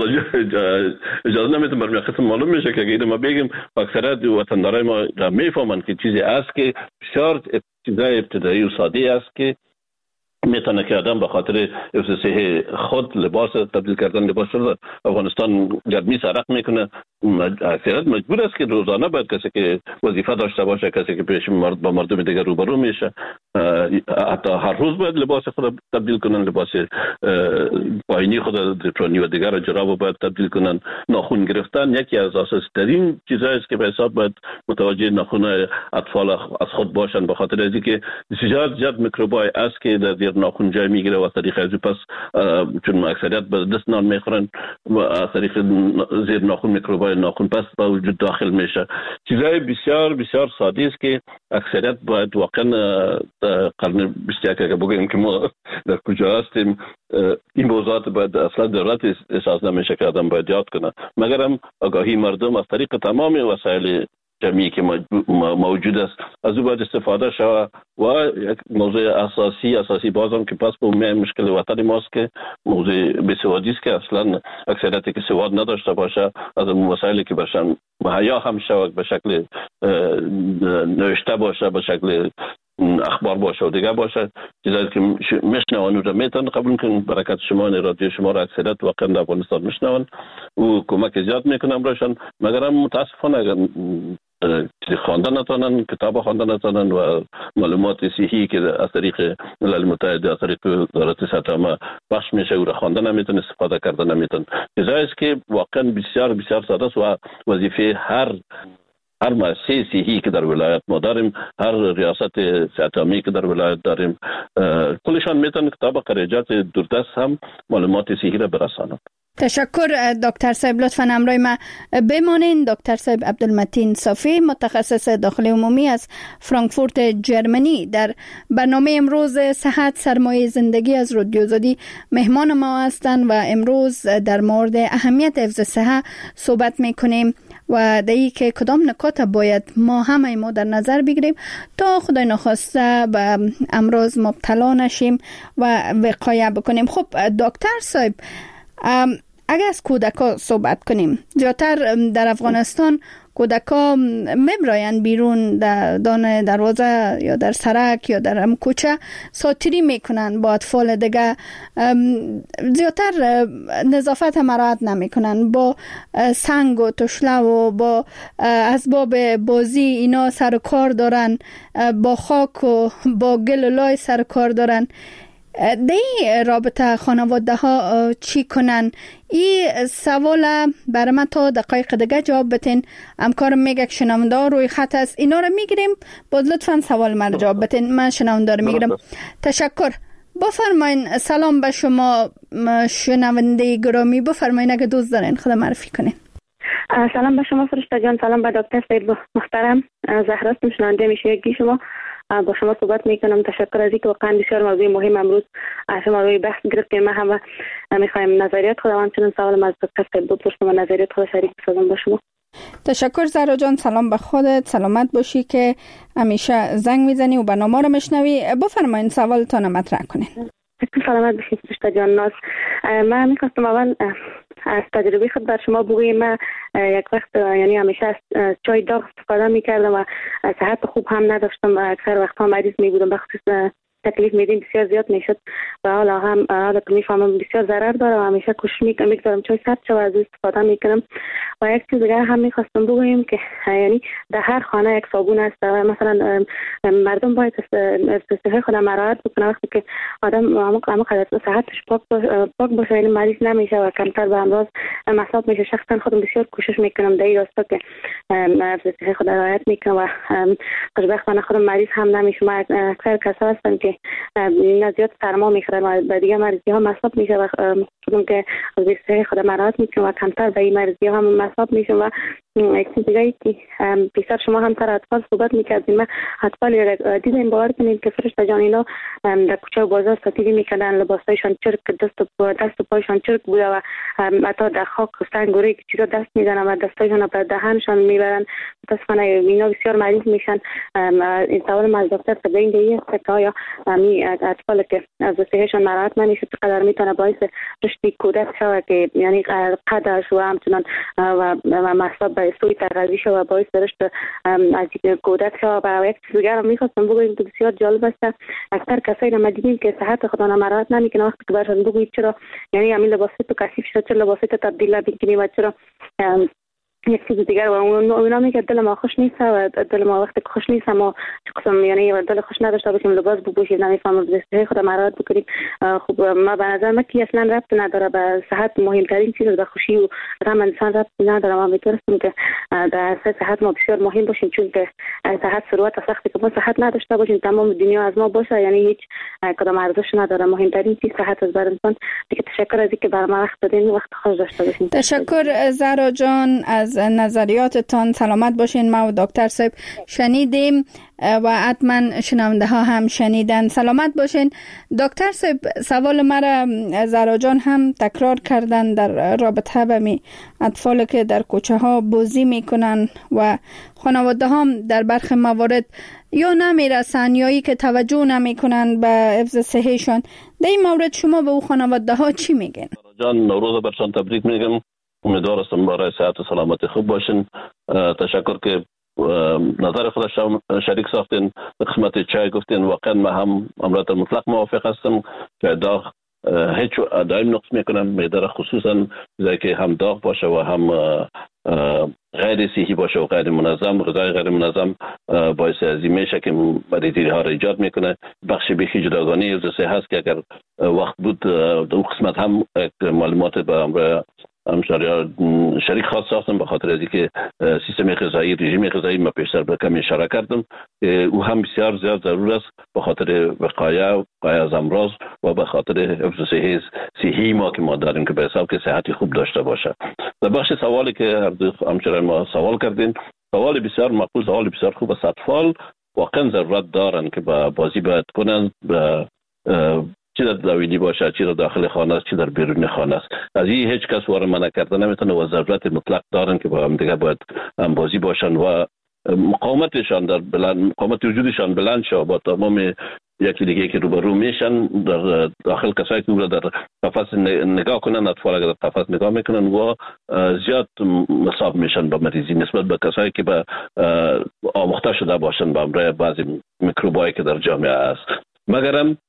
اجازه نمیتونم برمی قسم معلوم میشه که اگه ما بگیم اکثریت وطندارای ما میفهمن که چیزی است که بسیار چیزای ابتدایی و ساده است که میتونه که آدم به خاطر حفظ صحت خود لباس تبدیل کردن لباس شده. افغانستان گرمی سرق میکنه، اکثریت مجبور است که روزانه باید کسی که وظیفه داشته باشه، کسی که پیش با مردم دیگر روبرو میشه، حتی هر روز باید لباس خود تبدیل کنن، لباس پایینی خود دیپرانی و دیگر جراب باید تبدیل کنن. ناخن گرفتن یکی از اساسی ترین چیزایی است که به حساب باید متوجه ناخن اطفال از خود باشن، به خاطر از اینکه زیاد میکروبای است که در زیر ناخن جای میگیره و از طریق از پس چون اکثریت به دست نان میخورن و از طریق زیر ناخن میکروبای ناخن پس به وجود داخل میشه. چیزای بسیار بسیار ساده است که اکثریت باید واقعا قرن 21 که بگیم که ما در کجا هستیم، این موضوعات باید اصلا ضرورت احساس نمیشه که آدم باید یاد کنه، مگر هم آگاهی مردم از طریق تمام وسایل جمعی که موجود است از او باید استفاده شود. و یک موضوع اساسی بازم که پس به مشکل وطن ماست که موضوع بیسوادی است که اصلا اکثریتی که سواد نداشته باشه از اون وسایلی که باشن مهیا هم شود به شکل نوشته باشه، به شکل اخبار باشه و دیگه باشه، چیزایی که میشنون رو میتون قبول کنن. برکت شما رادیو شما را اکثریت واقعا در افغانستان میشنون و کمک زیاد میکنم براشون، مگر هم متاسفانه اگر خواندن نتونن، کتاب خواندن نتونن و معلومات صحیحی که از طریق ملل متحد از طریق وزارت صحت عامه بخش میشه او را خواندن نمیتون، استفاده کردن نمیتون. چیزایی است که واقعا بسیار بسیار ساده است و وظیفه هر مؤسسه صحی که در ولایت ما داریم، هر ریاست صحت عامه که در ولایت داریم، کلشان میتونن کتاب خارجات دوردست هم معلومات صحی را برسانند. تشکر دکتر صاحب، لطفاً همراه ما بمانین. دکتر صاحب عبدالمتین صافی، متخصص داخلی عمومی از فرانکفورت جرمنی، در برنامه امروز صحت سرمایه زندگی از رادیو آزادی مهمان ما هستند و امروز در مورد اهمیت حفظ صحت صحبت میکنیم و دایی که کدام نکات باید ما همه ما در نظر بگیریم تا خدای نخواسته به امراض مبتلا نشیم و وقایه بکنیم. خب دکتر صاحب، اگر از کودکا صحبت کنیم، زیادتر در افغانستان کودکا میبراین بیرون در دان دروازه یا در سرک یا در کوچه ساتری میکنن با اطفال دیگه، زیادتر نظافت مراعات نمیکنن، با سنگ و تشله و با اسباب بازی اینا سر و کار دارن، با خاک و با گل و لای سر و کار دارن. دی رابطه خانواده ها چی کنن؟ این سوال برای من تا دقایق دیگه جواب بتین. همکارم میگه که شنونده روی خط است، اینا رو میگیریم، باز لطفا سوال من رو جواب بتین. من شنونده رو میگیرم. تشکر. بفرمایین. سلام به شما شنونده گرامی، بفرمایین اگه دوست دارین خدا معرفی کنین. سلام به شما فرشته جان، سلام به دکتر صاحب محترم. زهرا هستم، شنونده میشیگی شما، با شما صحبت میکنم. تشکر از اینکه واقعا بسیار موضوع مهم امروز شما روی بحث گرفتیم. ما هم میخوایم نظریات خود همچنین سوال از دکتر صاحب بپرسم و نظریات خود شریک بسازم با شما. تشکر زهرا جان، سلام به خودت، سلامت باشی که همیشه زنگ میزنی و برنامه رو میشنوی. بفرمایید سوالتان مطرح کنین. سلامت باشید فرشته جان. ناز من میخواستم اول از تجربه خود بر شما بگویم. من یک وقت یعنی همیشه از چای داغ استفاده میکردم و صحت خوب هم نداشتم و اکثر وقتها مریض میبودم، بخصوص تکلیف میدیم بسیار زیاد میشد و حالا که میفهمم بسیار ضرر داره و همیشه کوشش میکنم چای سرد شو از استفاده میکنم. و یک چیز دیگه هم میخواستم بگویم که یعنی در هر خانه یک صابون است و مثلا مردم باید صحت خود مراعات بکنه. وقتی که آدم عمق صحتش پاک باشه یعنی مریض نمیشه و کمتر به امراض مصاب میشه. شخصا خودم بسیار کوشش میکنم در این راستا که صحت خود رعایت میکنم و خوشبختانه خودم مریض هم نمیشم. اکثر کسا هستن که زیاد سرما میخورن و به دیگه مریضی ها مصاب میشه و خودم که از صحت خود مراعات میکنم و کمتر به این مریضی ها مصاب میشه. و یک چیز دیگه که پیشتر شما هم سر اطفال صحبت میکردیم، من اطفال دیدیم باور کنید که فرشته جان اینا در کوچه و بازار ساتیری میکردن، لباسایشان چرک، دست و پایشان چرک بوده و حتی در خاک و سنگ و ریگ چیزا دست میزنن و دستایشان به دهنشان میبرن. متاسفانه اینا بسیار مریض میشن. این سوال از دکتر تبیین دیگه است که آیا اطفال که از صحتشان مراعات نمیشه چقدر میتونه باعث رشد کودک شود که یعنی قدش و همچنان و مصاب به سوی تغذیه شود و باعث رشد از کودک شود. و یک چیز دیگر هم میخواستم بگویم که بسیار جالب است، اکثر کسایی رو دیدیم که صحت خود مراعات نمیکنه. وقتی که برشان بگویید چرا یعنی همین لباس تو کثیف شد، چرا لباس تو تبدیل نمیکنی و چرا یک چیز دیگر و اونا میگه دل ما خوش نیست و دل ما وقتی خوش نیست ما قسم یعنی دل خوش نداشته باشیم لباس بپوشیم نمیفهمم دسته خود مراد بکنیم. خب ما به نظر من که اصلا ربط نداره به صحت. مهمترین چیز به خوشی و غم انسان ربط نداره. ما میتونستیم که در صحت ما بسیار مهم باشیم، چون که صحت ثروت سختی که ما صحت نداشته باشیم تمام دنیا از ما باشه یعنی هیچ کدام ارزش نداره. مهمترین چیز صحت از بر انسان. دیگه تشکر از اینکه برام وقت دادین، وقت خوش داشته باشین. تشکر زهرا جان از نظریاتتان. سلامت باشین. ما و دکتر صاحب شنیدیم و حتما شنونده ها هم شنیدن. سلامت باشین. دکتر صاحب سوال مرا زهرا جان هم تکرار کردن در رابطه با می اطفال که در کوچه ها بازی میکنن و خانواده هم در برخی موارد یا نمیرسن یا که توجه نمیکنن به حفظ صحیشان. در این مورد شما به او خانواده ها چی میگین؟ جان نوروز برشان تبریک میگم. امیدوار هستم برای صحت و سلامتی خوب باشین. تشکر که نظر خودش شریک ساختین. قسمت چای گفتین واقعا ما هم امرات مطلق موافق هستم که داغ هیچ دائم نقص میکنم. میدر خصوصا زایی که هم داغ باشه و هم غیر صحی باشه و غیر منظم، غذای غیر منظم باعث ازی میشه که مریضی ها را ایجاد میکنه. بخش بیخی جداگانه حفظ صحت هست که اگر وقت بود دو قسمت هم معلومات به امر شریک خاص ساختم به خاطر از اینکه سیستم غذایی، رژیم غذایی ما پیشتر به کمی اشاره کردم او هم بسیار زیاد ضرور است به خاطر وقایع از امراض و به خاطر حفظ صحی ما که ما داریم که به حساب که صحتی خوب داشته باشه. در بخش سوالی که همچنان ما سوال کردین، سوال بسیار معقول، سوال بسیار خوب است. اطفال واقعا ضرورت دارن که با بازی باید کنن، چی در داویدی باشه، چی در داخل خانه است، چی در بیرون خانه است. از این هیچ کس وارد منع کرده نمیتونه و ضرورت مطلق دارن که با هم دیگه باید هم بازی باشن و مقاومتشان در بلند، مقاومت وجودشان بلند شه با تمام یکی دیگه که روبرو میشن. در داخل کسایی که در قفس نگاه کنن، اطفال اگر در قفس نگاه میکنن و زیاد مصاب میشن با مریضی نسبت به کسایی که به آموخته شده باشن با امر بعضی میکروبایی که در جامعه است. مگرم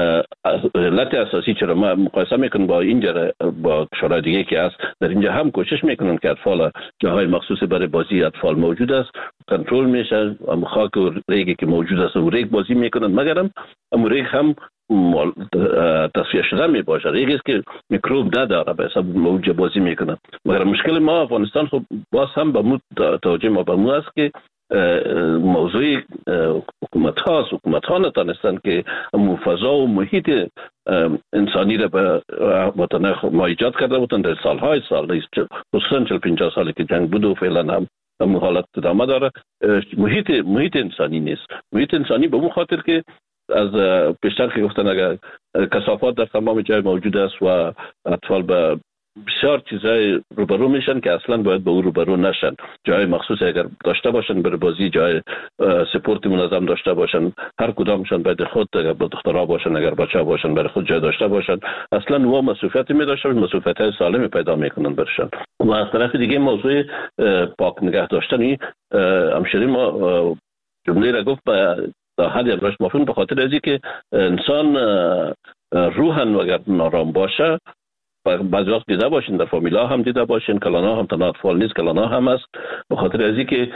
علت اساسی چرا ما مقایسه میکنن با اینجا با کشورهای دیگه که است، در اینجا هم کوشش میکنن که اطفال جاهای مخصوص برای بازی اطفال موجود است، کنترل میشه. خاک و ریگی که موجود است و ریگ بازی میکنن، مگرم ریگ هم تصفیه شده میباشه. ریگی است که میکروب نداره به حساب موجود بازی میکنن. مگر مشکل ما افغانستان خب باز هم به توجه ما به مو است که موضوع حکومت ها نتانستن که فضا و محیط انسانی را به وطن ما ایجاد کرده بودن در سالهای سال، خصوصا 40-50 سالی که جنگ بود و فعلا هم حالت ادامه داره. محیط انسانی نیست. محیط انسانی به اون خاطر که از پیشتر که گفتن اگر کثافات در تمام جای موجود است و اطفال به بسیار چیزای روبرو میشن که اصلا باید به او روبرو نشن. جای مخصوص اگر داشته باشن برای بازی، جای سپورت منظم داشته باشن، هر کدامشان باید خود اگر با دخترها باشن اگر بچه باشن برای خود جای داشته باشن. اصلا و مسئولیت می داشتن، مسئولیت سالمی پیدا میکنن برشن. و از طرف دیگه موضوع پاک نگه داشتنی همشری ما جمله را گفت در حد امروز مفهوم به خاطر ازی که انسان روحن و اگر نارام باشه، بعضی وقت دیده باشین در فامیلا هم دیده باشین، کلانا هم تنها اطفال نیست، کلانا هم است. به خاطر ازی که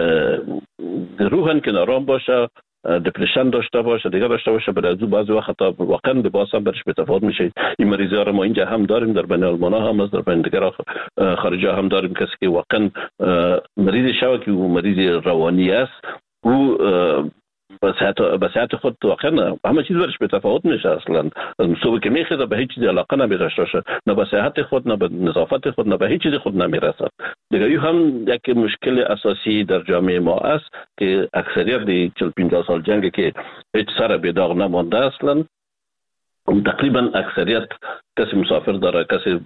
روحن که نارام باشه، دپرشن داشته باشه، دیگه داشته باشه، برای از بعضی وقت واقعا لباس هم برش بتفاوت میشه. این مریضی ها رو ما اینجا هم داریم، در بین المانا هم است، در بین دیگر خارجا هم داریم. کسی که واقعا مریض شوکی و مریض روانی است او به صحت خود واقعا همه چیز برش به تفاوت میشه. اصلا صبح که میخواد به هیچ چیزی علاقه نمیداشته باشه، نه به صحت خود، نه به نظافت خود، نه به هیچ چیز خود نمیرسد. دیگه این هم یک مشکل اساسی در جامعه ما است که اکثریت 40-50 سال جنگ که هیچ سر به داغ نمانده اصلا. تقریبا اکثریت کسی مسافر داره، کسی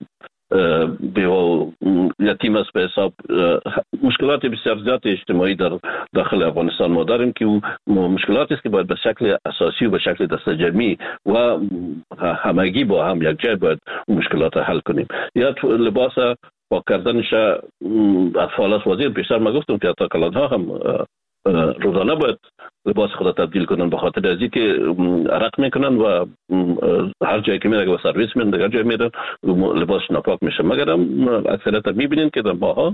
بیوه یتیم است به حساب. مشکلات بسیار زیاد اجتماعی در داخل افغانستان ما داریم که مشکلاتی است که باید به شکل اساسی و به شکل دست جمعی و همگی با هم یک جای باید مشکلات حل کنیم. یا لباس پاک کردنش اطفال است. وزیر پیشتر ما گفتم که حتی کلانها هم روزانه باید لباس خود تبدیل کنن به خاطر ازی که عرق میکنن و هر جایی که میره و سرویس میرن، دیگر جایی میرن لباس ناپاک میشه. مگر هم اکثریت میبینین که در ماها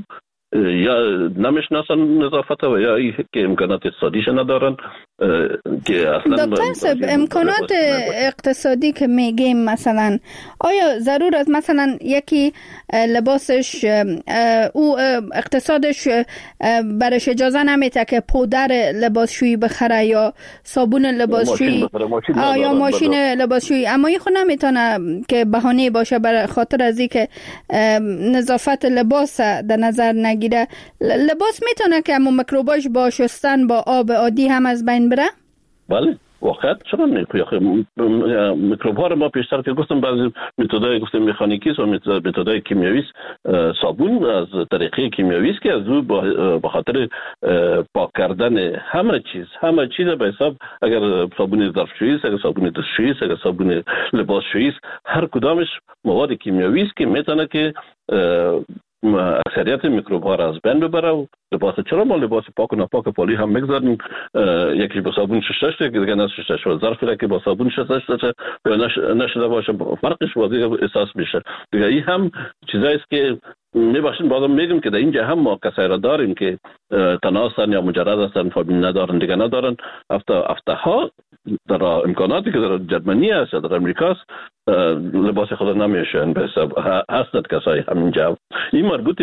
یا نمیشناسن نظافت و یا ای که امکانات اقتصادیش ندارن که اصلا. دکتر صاحب امکانات اقتصادی که میگیم مثلا آیا ضرور است مثلا یکی لباسش او اقتصادش برش اجازه نمیده که پودر لباسشویی بخره یا صابون لباسشویی یا ماشین لباسشویی، اما این خود نمیتونه که بهانه باشه برای خاطر از اینکه نظافت لباس در نظر نگیره. لباس میتونه که همون میکروباش با شستن با آب عادی هم از بین بره؟ بله واقعا چرا نه؟ میکروب ها رو ما پیشتر که گفتم بعضی متدای گفتم مکانیکی و متدای کیمیایی صابون از طریقه کیمیایی است که از او به خاطر پاک کردن همه چیز به حساب اگر صابون ظرفشویی است، اگر صابون دستشویی است، اگر صابون لباسشویی است، هر کدامش مواد کیمیایی است که میتونه که اکثریت میکروب ها را از بین ببره. و لباس چرا ما لباس پاک و ناپاک پالی هم میگذاریم، یکی با صابون شستش دیگه نشستش و ظرفی را که با صابون شستش یا نشده باشه فرقش واضح احساس میشه دیگه. این هم چیزایی است که میبخشین بازم میگم که در اینجا هم ما کسایی را داریم که تنها هستن یا مجرد هستن، فامیل ندارن، دیگه ندارن. هفته ها در امکاناتی که در جرمنی هست یا در امریکا هست لباس خود نمیشن به حساب هستند کسایی همینجا. این مربوط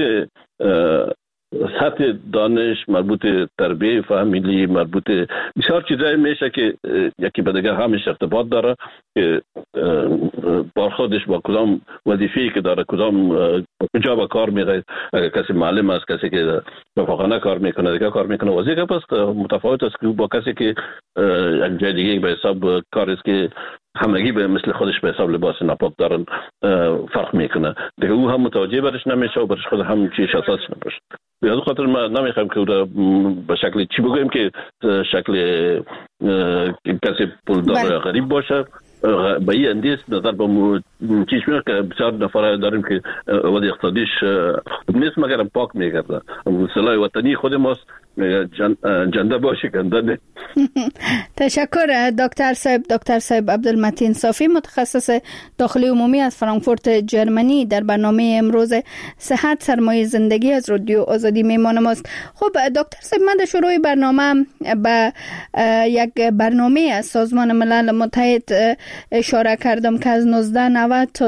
سطح دانش، مربوط تربیه فامیلی، مربوط بسیار چیزایی میشه که یکی به دیگه همش ارتباط داره که برخوردش با کدام وظیفه‌ای که داره، کدام کجا به کار میره. اگر کسی معلم است، کسی که رفاقانه کار میکنه، دیگه کار میکنه وظیفه پس متفاوت است که با کسی که یک جای دیگه به حساب کار است که همگی به مثل خودش به حساب لباس ناپاک دارن فرق میکنه دیگه. او هم متوجه برش نمیشه و برش خود هم چیش اساس نمیشه. به از خاطر ما نمیخوایم که به شکل چی بگویم که شکل کسی پولدار غریب باشه. به این اندیس نظر به چیش میاد که بسیار نفر داریم که وضع اقتصادیش نیست مگر پاک میگرده. سلاح وطنی خود ماست جنده باشه گنده. تشکر دکتر صاحب عبدالمتین صافی، متخصص داخلی عمومی از فرانکفورت جرمنی، در برنامه امروز صحت سرمایه زندگی از رادیو آزادی میهمان ماست. خب دکتر صاحب، من در شروع برنامه به یک برنامه از سازمان ملل متحد اشاره کردم که از 1990 تا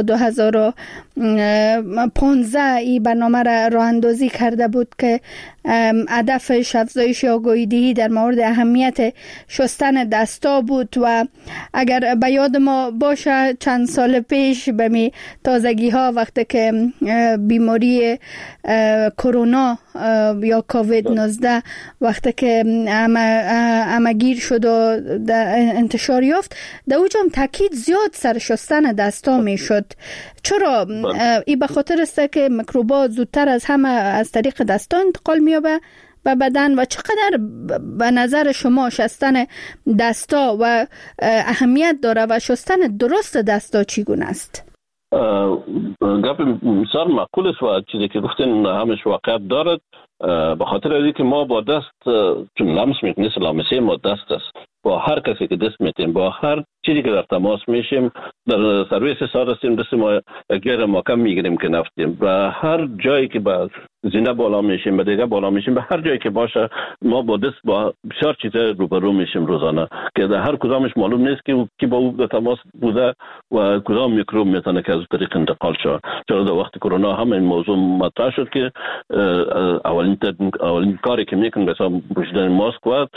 2015 این برنامه را راه اندازی کرده بود که هدفش افزایش آگاهی دهی در مورد اهمیت شستن دستا بود. و اگر به یاد ما باشه چند سال پیش به می تازگی ها وقتی که بیماری کرونا یا کووید 19 وقتی که همگیر شد و انتشار یافت، در اوجا هم تاکید زیاد سر شستن دستا می شد. چرا؟ این به خاطر است که میکروبات زودتر از همه از طریق دستا انتقال می‌یابه به بدن. و چقدر به نظر شما شستن دستا و اهمیت داره و شستن درست دستا چگونه است؟ گپ بسیار معقول است و چیزی که گفتین همش واقعیت دارد. به خاطر از اینکه ما با دست چون لمس میکنیم، لامسه ما دست است. با هر کسی که دست میتیم، با هر چیزی که در تماس میشیم، در سرویس سار هستیم دست ما غیر محکم میگیریم که نفتیم. و هر جایی که با زینه بالا میشیم، به دیگه بالا میشیم، به هر جایی که باشه ما با دست با بسیار چیزا روبرو میشیم روزانه که در هر کدامش معلوم نیست که کی با او در تماس بوده و کدام میکروب میتونه که از طریق انتقال شه. چرا در وقت کرونا هم این موضوع مطرح شد که اولین کاری که میکنن مثلا پوشیدن ماسک و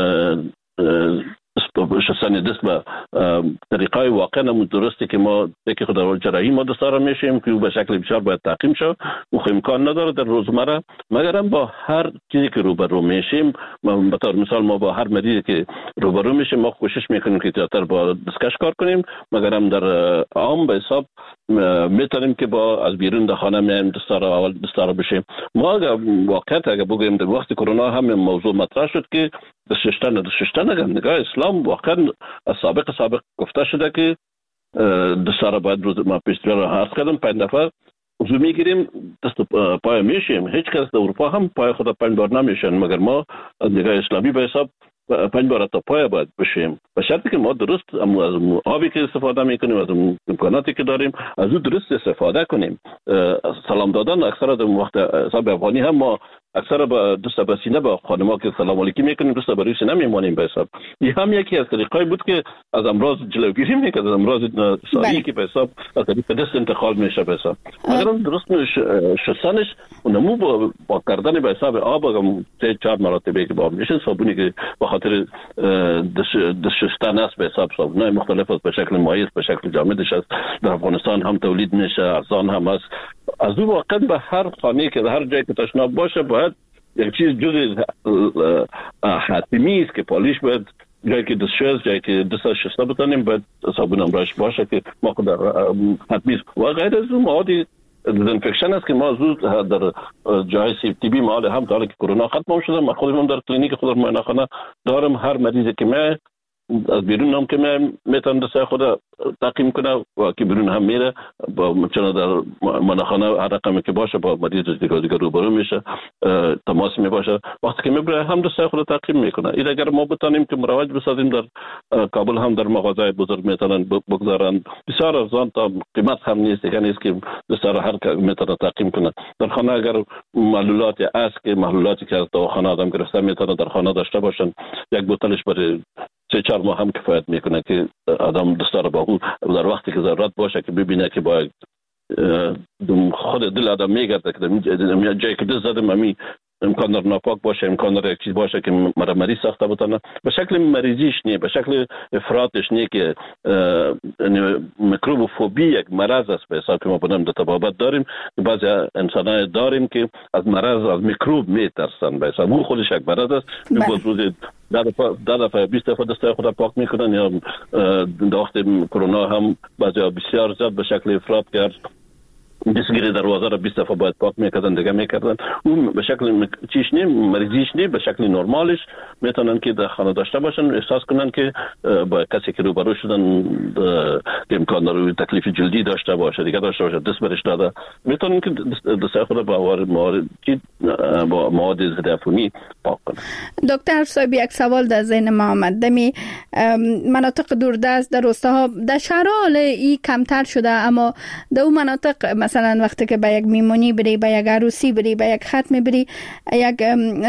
شستن دست به طریقای واقعا درستی که ما که خود در جراحی ما دستار میشیم که به شکل بسیار باید تعقیم شه و امکان نداره در روزمره مگر با هر چیزی که روبرو میشیم. به طور مثال ما با هر مریضی که روبرو میشیم ما کوشش میکنیم که زیادتر با دستکش کار کنیم، مگر هم در عام به حساب میتونیم که با از بیرون در خانه میایم دستار بشیم. ما واقعا اگه بگویم در وقت کرونا هم موضوع مطرح شد که شستن اگر نگاه اسلام واقعا از سابق گفته شده که دستار باید روز ما پیشتر را عرض کردم 5 دفعه وضو میگیریم دست پای میشیم. هیچ کس در اروپا هم پای خود 5 بار نمیشن، مگر ما از نگاه اسلامی به حساب 5 بار تا پای باید بشیم، به شرطی که ما درست از آبی که استفاده میکنیم، از امکاناتی که داریم از اون درست استفاده کنیم. سلام دادن اکثر در وقت حساب افغانی هم ما اکثر با دوست بسینه با خانم‌ها که سلام علیکم میکنیم، دوست بروی سینه میمونیم به حساب. این هم یکی از طریقای بود که از امراض جلوگیری میکرد، از امراض ساری که به حساب از طریق دست انتقال میشه به حساب. اگر اون درست شستنش اونمو با کردن به حساب آب هم 3-4 مرتبه که با آب میشه، صابونی که به خاطر دست شستن است به حساب صابونای مختلف است، به شکل مایع است، به شکل جامدش است، در افغانستان هم تولید میشه، ارزان هم است. از اون واقع به هر خانه که هر جایی که تشناب باشه باید یک چیز جز حتمی است که پالیش باید جایی که دست شست، جایی که دست شسته بتانیم باید صابون امراش باشه که ما خود حتمی است. و غیر از اون مواد دزینفکشن است که ما زود در جای CFTB ما هم تا که کرونا ختم شده، ما خودم در کلینیک خود معاینه‌خانه دارم. هر مریضی که من از بیرون هم که میتونه دست خود تعقیم کنه و که بیرون هم میره با چون در معاینه‌خانه هر رقمی که باشه با مریض دیگه روبرو میشه، تماس میباشه، وقتی که میبره هم دست خود تعقیم میکنه. این اگر ما بتونیم که مروج بسازیم در کابل هم در مغازه بزرگ میتونن بگذارن، بسیار ارزان تا قیمت هم نیست، یعنی نیست که دست هر میتونه تعقیم کنه. در خانه اگر معلولاتی است که معلولاتی که از دواخانه آدم گرفته میتونه در خانه داشته باشن، یک بوتلش برای 3-4 ماه هم کفایت میکنه که آدم دستار با او در وقتی که ضرورت باشه که ببینه که با خود دل آدم میگرده که در جایی که دست زدم امی امکان در ناپاک باشه، امکان در یک چیز باشه که مریض ساخته بتونه، به شکل مریضیش نه، به شکل افراطش نه که میکروبوفوبی یک مرض است به حساب که ما بدم در طبابت داریم. بعضی انسان‌ها داریم که از مرض از میکروب میترسن به حساب اون خودش یک مرض است. روز 10 دفعه 20 دفعه دست خود پاک میکنن، یا در وقت کرونا هم بعضی بسیار زیاد به شکل افراط کرد دستگیری دروازه را 20 دفعه باید پاک میکردن، دیگه میکردن. اون به شکل چیش نیم مریضیش نیم، به شکل نرمالش میتونن که در خانه داشته باشن، احساس کنن که با کسی که روبرو شدن که امکان داره تکلیف جلدی داشته باشه، دیگه داشته باشه، دست برش داده، میتونن که دست خود با مواد ضد عفونی پاک کنن. دکتر صاحب، یک سوال در ذهن ما آمد. دمی مناطق دوردست در روستاها در شهرها ای کمتر شده، اما در اون مناطق مثلا وقتی که به یک میمونی بری، به یک عروسی بری، به یک ختم بری، یک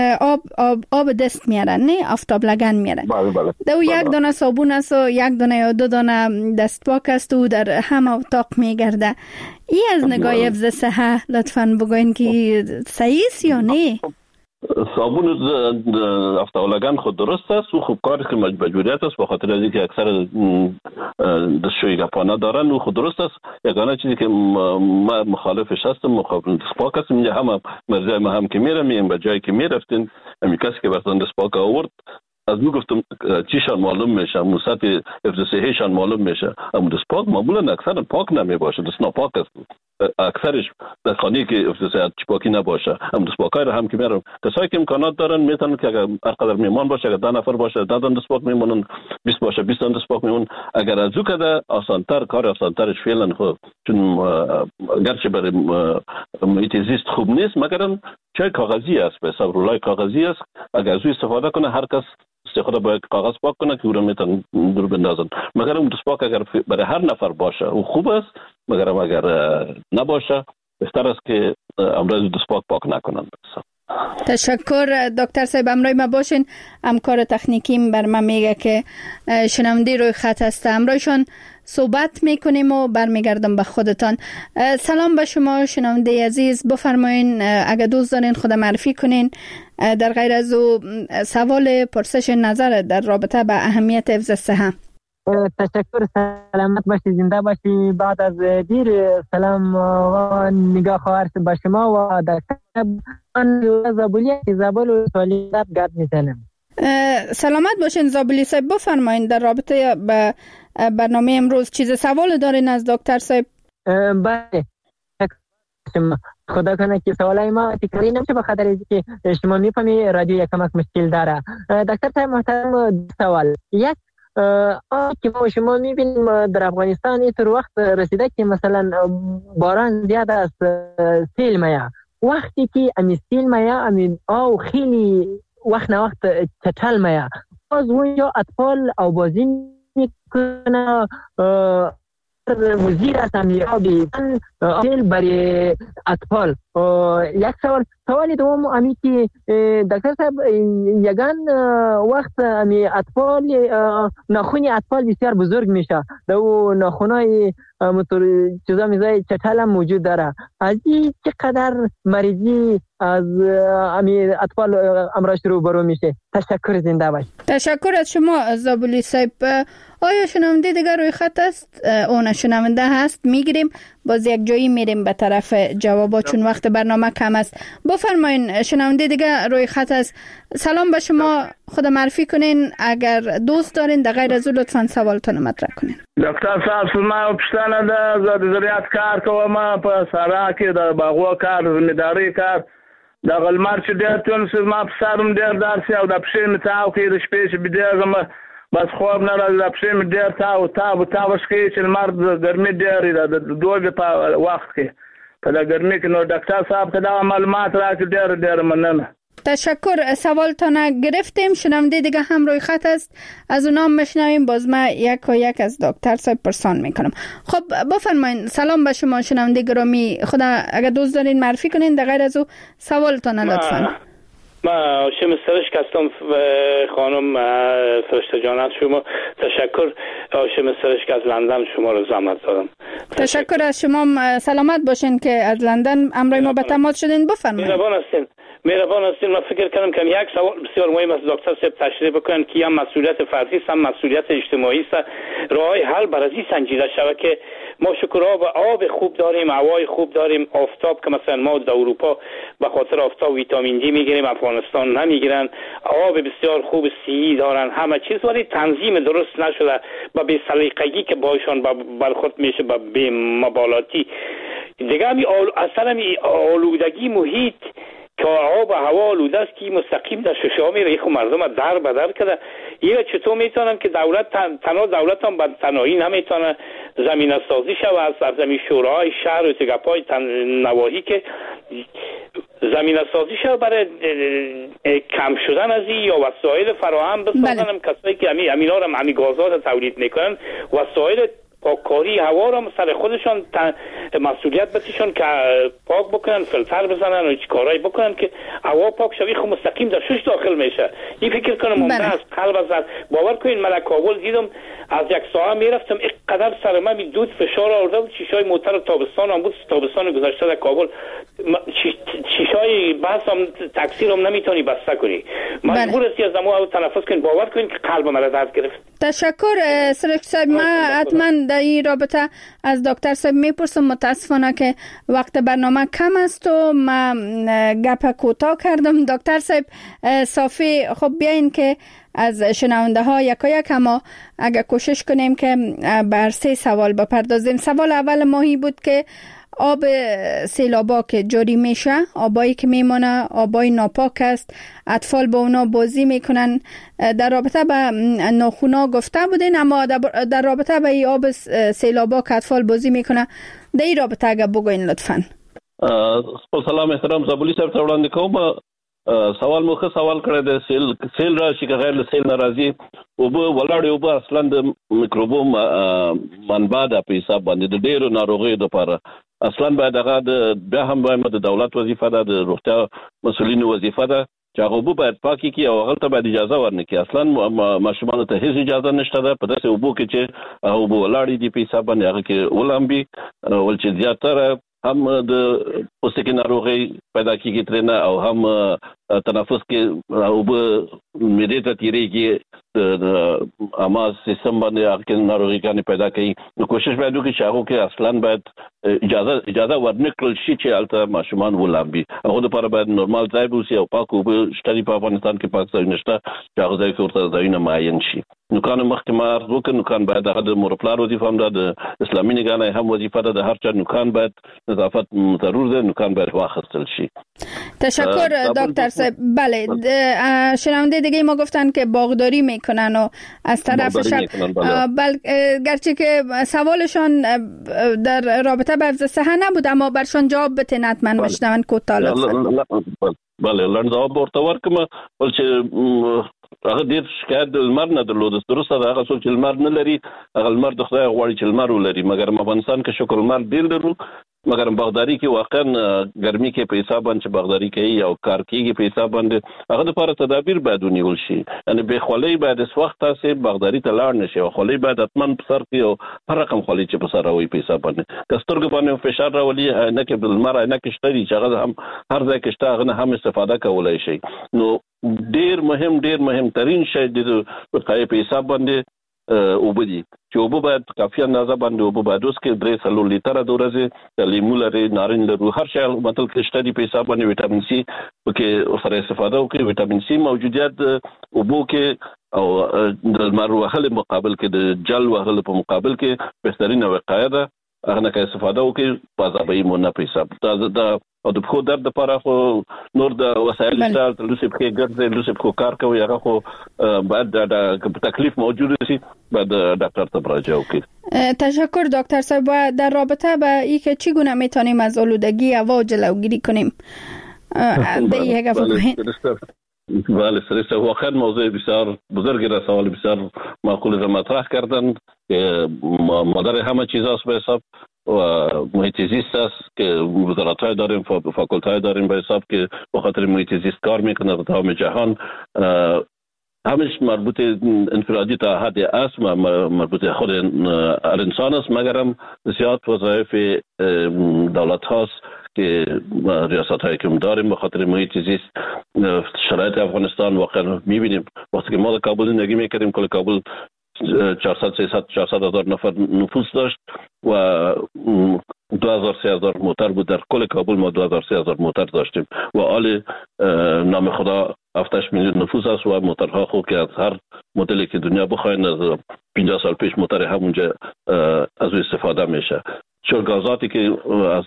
آب دست میارن، نه آفتاب لگن میارن. بله. دو یک دانه صابون است و یک دانه یا 2 دانه دست پاک است و در همه اتاق میگرده. ای از نگاه حفظ صحت لطفاً بگوین که صحیح است یا نه؟ صابون افتالگان خود درست است و خوب کاری که مجبوریت است، به خاطر از اینکه اکثر دستشویی گپانه دارن و خود درست است. یگانه چیزی که ما مخالفش هستم، مخالف دستپاک هستم. اینجا هم مرزای ما هم که میرم به جایی که میرفتین امی کسی که براتون دستپاک آورد از او گفتم چیشان معلوم میشه، موسط حفظ صحیشان معلوم میشه. اما دستپاک معمولا اکثر پاک نمی باشه، دست ناپاک است. اکثرش در خانه که حفظ صحت پاکی نباشه. اما دستپاکای را هم که میرم کسایی که امکانات دارن میتونن که اگر هر قدر میمان باشه، اگر 10 نفر باشه 10 دان دستپاک میمونن، 20 باشه 20 دان دستپاک میمونن. اگر از او کده آسانتر کار آسانترش فعلا خود، چون گرچه برای محیط زیست خوب نیست، مگر چای کاغذی است، به حساب رولای کاغذی است. اگر از او استفاده کنه هر کس خود باید کاغذ پاک کنه که او را میتونن دور بندازن. مگر اون دستپاک اگر برای هر نفر باشه او خوب است، مگر اگر نباشه بهتر است که امروز دستپاک پاک نکنن. تشکر دکتر صاحب. امروز ما باشین. همکار تکنیکیم بر ما میگه که شنونده روی خط هست، امروزشون صحبت میکنیم و برمیگردم به خودتان. سلام به شما شنونده عزیز، بفرمایین اگه دوست دارین خود معرفی کنین، در غیر از او سوال پرسش نظر در رابطه با اهمیت حفظ صحت. تشکر، سلامت باشی، زنده باشی. بعد از دیر سلام و نگاه خواهر به شما و در من زابلی زابل و سوالیت گرد میزنم. سلامت باشین زابلی صاحب، بفرمایین در رابطه با برنامه امروز چیز سوال دارین از دکتر صاحب؟ بله، خدا کنه که سوالای ما تکراری نمیشه به خاطر اینکه شما میفهمی رادیو یک کمک مشکل داره. دکتر صاحب محترم، سوال یک که ما شما میبینیم در افغانستان اینطور وقت رسیده که مثلا باران زیاد است، سیل میاد. وقتی که امی سیل میاد امی خیلی وقت نه وقت چتل میاد، باز اونجا اطفال او بازی میکنه. مدیر اسامیابی اصل برای اطفال. یک سوال دوم امی که دکتر صاحب یگان وقت امی اطفال ناخونی اطفال بسیار بزرگ میشه، دو ناخونای چیزا میزای چټل هم موجود داره. از این چقدر مریضی از امی اطفال امراض روبرو میشه؟ تشکر، زنده باش. تشکر از شما زابلی صاحب. آیا شنونده دیگر روی خط است؟ اون شنونده هست، میگیریم باز یک جایی میریم به طرف جوابات چون وقت برنامه کم است. بفرمایین شنونده دیگر روی خط است. سلام به شما، خود معرفی کنین، اگر دوست دارین در غیر از او لطفاً سوالتون مطرح کنین. دکتر صاحب سلام پښتنه ده د زراعت کار کوم په سارا کې د باغو کار زمینداری کار د غلمر چې ډېر تون سز ما په سرم ډېر دارسي او د پښې متاو کې د شپې چې بيدېږم بس خوب نه راځي، د پښې مې ډېر تاو شکې چې لمر د ګرمۍ ډېر د دوبي په وخت کې په د ګرمۍ کې. نو ډاکټر صاحب ته دا معلومات راکړي، ډېر مننه. تشکر، سوالتان گرفتیم. شنونده دیگه هم روی خط است، از اونام میشنویم، باز ما یک از دکتر صاحب پرسان میکنم. خب بفرمایید. سلام به شما شنونده گرامی، خدا اگر دوست دارین معرفی کنین در غیر از او سوالتان لطفاً. ما شما سرشک هستم خانم فرشته جان، از شما تشکر. شما سرشک از لندن شما رو زحمت دادم. تشکر از شما، سلامت باشین که از لندن امروز ما به تماس شدین. بفرمایید. مهربان هستین. من فکر کردم که یک سوال بسیار مهم است دکتر صاحب تشریح بکنن که هم مسئولیت فردی است هم مسئولیت اجتماعی است. راه حل برای سنجیده شود که ما شکر آب خوب داریم، هوای خوب داریم، آفتاب که مثلا ما در اروپا به خاطر آفتاب ویتامین دی میگیریم، افغانستان نمیگیرن، آب بسیار خوب سی دارن، همه چیز، ولی تنظیم درست نشده با بی سلیقگی که باشون برخورد میشه با بی مبالاتی دیگه. اصلا آلودگی محیط که آب و هوا آلوده است که مستقیم در ششه‌ها میره، خب مردم در بدر کرده. یه چطور میتونن که دولت دولت هم به تنهایی نمیتونه زمینه سازی شه و از زمین شورای شهر و تگپای نواحی که زمینه سازی شه برای کم شدن از این یا وسایل فراهم بسازن. هم کسایی که همینا رو همی گازات تولید میکنن وسایل پاککاری هوا را سر خودشان مسئولیت بتیشون که پاک بکنن، فیلتر بزنن و کارایی بکنن که هوا پاک شوی، خب مستقیم در شش داخل میشه. این فکر کنم ممکن است قلب از باور کنین. من کابل دیدم از یک ساعت میرفتم اینقدر سر من دود فشار آورده بود، شیشای موتر تابستان هم بود، تابستان گذشته در کابل شیشای بس هم تاکسی رو نمیتونی بسته کنی، مجبور هستی از دمو تنفس کنی. باور کنین که قلب من درد گرفت. تشکر سرک صاحب. ما حتما در این رابطه از دکتر صاحب میپرسم. متاسفانه که وقت برنامه کم است و ما گپ کوتاه کردم. دکتر صاحب صافی، خب بیاین که از شنونده ها یک اما اگر کوشش کنیم که بر 3 سوال بپردازیم. سوال اول ماهی بود که آب سیلابا که جاری میشه، آبایی که میمونه آبای ناپاک است، اطفال با اونا بازی میکنن. در رابطه به ناخونا گفته بودین، اما در رابطه به این آب سیلابا که اطفال بازی میکنه در این رابطه اگر بگوین لطفاً. سلام احترام زابلی صاحب ته وړاندې کوم. سوال مخه سوال کړی د سیل راشي که غیر له سیل ناراضي اوبه ولاړې اوبه اصلا د میکروبوم منبع ده په حساب باندې د ډېرو ناروغیو دپاره. اصلا باید هغه بیا هم وایم د دولت وظیفه ده، د روغتیا مسؤلینو وظیفه ده چې هغه اوبه باید پاکې کړي او هغه ته باید اجازه ورنکړي. اصلا ماشومانو ته هیڅ اجازه نشته ده په داسې اوبو کې چې اوبه ولاړې دي په حساب باندې هغه کې ولامبي ول چې زیاتره هم د پوستکي ناروغي پیدا کیږي ترنه او هم تنفس کې اوبه معدې ته تیریږي، د اما سیستم باندې هغه ناروغي پیدا کوي. نو کوشش باید وکړي چې هغه کې اصلا باید اجازه ورنکړل شي چې البته ماشومان ولامبي. هغه لپاره باید نورمال ځای وسی او پاک اوبه شته. په افغانستان کې پاک ځای نشته چې هغه ځای کې ورته ځایونه معین شي. نو کانو مخکې ما عرض وکړ نو کان باید هغه د مورپلار وظیفه هم ده، د اسلامي نگاه هم وظیفه ده، د هر چا نوکان باید نظافت ضرور ده، نوکان باید واخیستل شي. تشکر دکتر صاحب. بله شنونده دیگه ما گفتن که باغداری میکنن و از طرفشان گرچه که سوالشان در رابطه با حفظ صحه نبود اما برشان جواب بتین حتما بشنون کوتاه لطفا. بله لنډ جواب ورته ورکم. ول چې هغه ډیر شکایت د لمر نه درلود. درسته دا هغه څوک چې لمر نه لري هغه لمر د خدای غواړي چې لمر ولري، مګر افغانستان کې شکر لمر ډیر لرو، مګر باغداري کې واقعا ګرمي کې په حساب باندې باغداري کوي او کار کوي په حساب باندې هغه لپاره تدابیر باید ونیول شي. یعنی به خولي باید اس وخت تاسو باغداري ته لاړ نشي او خولي باید اتمن په سر کې او هر رقم خولي چې په سر راوي په حساب باندې کسترګ باندې فشار راولي نه کې بل مر نه کې شتري چې هغه هم هر ځای کې شته هغه هم استفاده کولای شي. نو ډیر مهم ترين شی د وقایې په حساب باندې وبدي چې وب باید کافي اندازه باندې وب باید اوس کې 3 لیټر د ورځې لیمو لري، نارنج لري، هر شی مطلب کې شته په حساب باندې وټامین سي پکې سره استفاده وکړي. وټامین سي موجودیت وبو کې او د لمر وهلو مقابل کې د جل وهلو په مقابل کې بهترینه وقایه ده. هغه نه کې استفاده وکړي پازابې مونږ په حساب دا او د خو درد لپاره خو نور د وسایل شته، لوسي په ګرځي لوسي په کار کوي، هغه خو بعد د تکلیف موجود شي بعد دکتر ته مراجعه وکړي. تشکر دکتر صاحب. در رابطه با اینکه چگونه میتونیم از آلودگی هوا جلوگیری کنیم به یک بله سریسته واقعا موضوع بسیار بزرگی را سوال بسیار معقول را مطرح کردن که مادر همه چیز است به حساب و محیط زیست است که وزارت‌های داریم، فاکولت‌های داریم به حساب که به خاطر محیط زیست کار میکنه در تمام جهان. همش مربوط انفرادی تا حد است مربوط خود انسان است، مگرم زیاد وظایف دولت هاست که ریاست هایی که داریم به خاطر محیط زیست. شرایط افغانستان واقعا میبینیم وقتی که ما در کابل زندگی میکردیم کل کابل 400 هزار نفر نفوس داشت و 2000 موتر بود. در کل کابل ما 2000 موتر داشتیم و حال نام خدا 7 میلیون نفوس است و موترها خوب که از هر مدلی که دنیا بخواین از 50 سال پیش موتر همونجا از استفاده میشه. شرگازاتی که از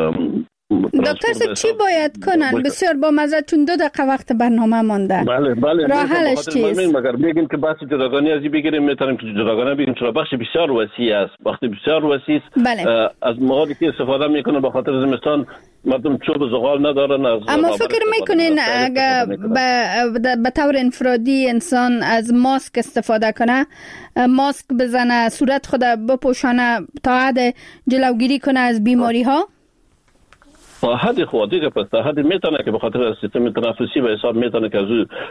دکتر صاحب چی باید کنن؟ بسیار با مزه، چون 2 دقیقه وقت برنامه مانده. بله راه حلش چیست؟ مگر بگیم که بحث جداگانه ازی بگیریم میتونیم که جداگانه بگیم چرا بخش بسیار وسیع است. وقتی بسیار وسیع است از موادی که استفاده میکنه به خاطر زمستان مردم چوب زغال ندارن. اما فکر میکنین اگر به طور انفرادی انسان از ماسک استفاده کنه، ماسک بزنه، صورت خود بپوشانه تا حد جلوگیری کنه از بیماری ها؟ تا حد خودی که پس تا حد میتونه که به خاطر سیستم تنفسی به حساب میتونه که از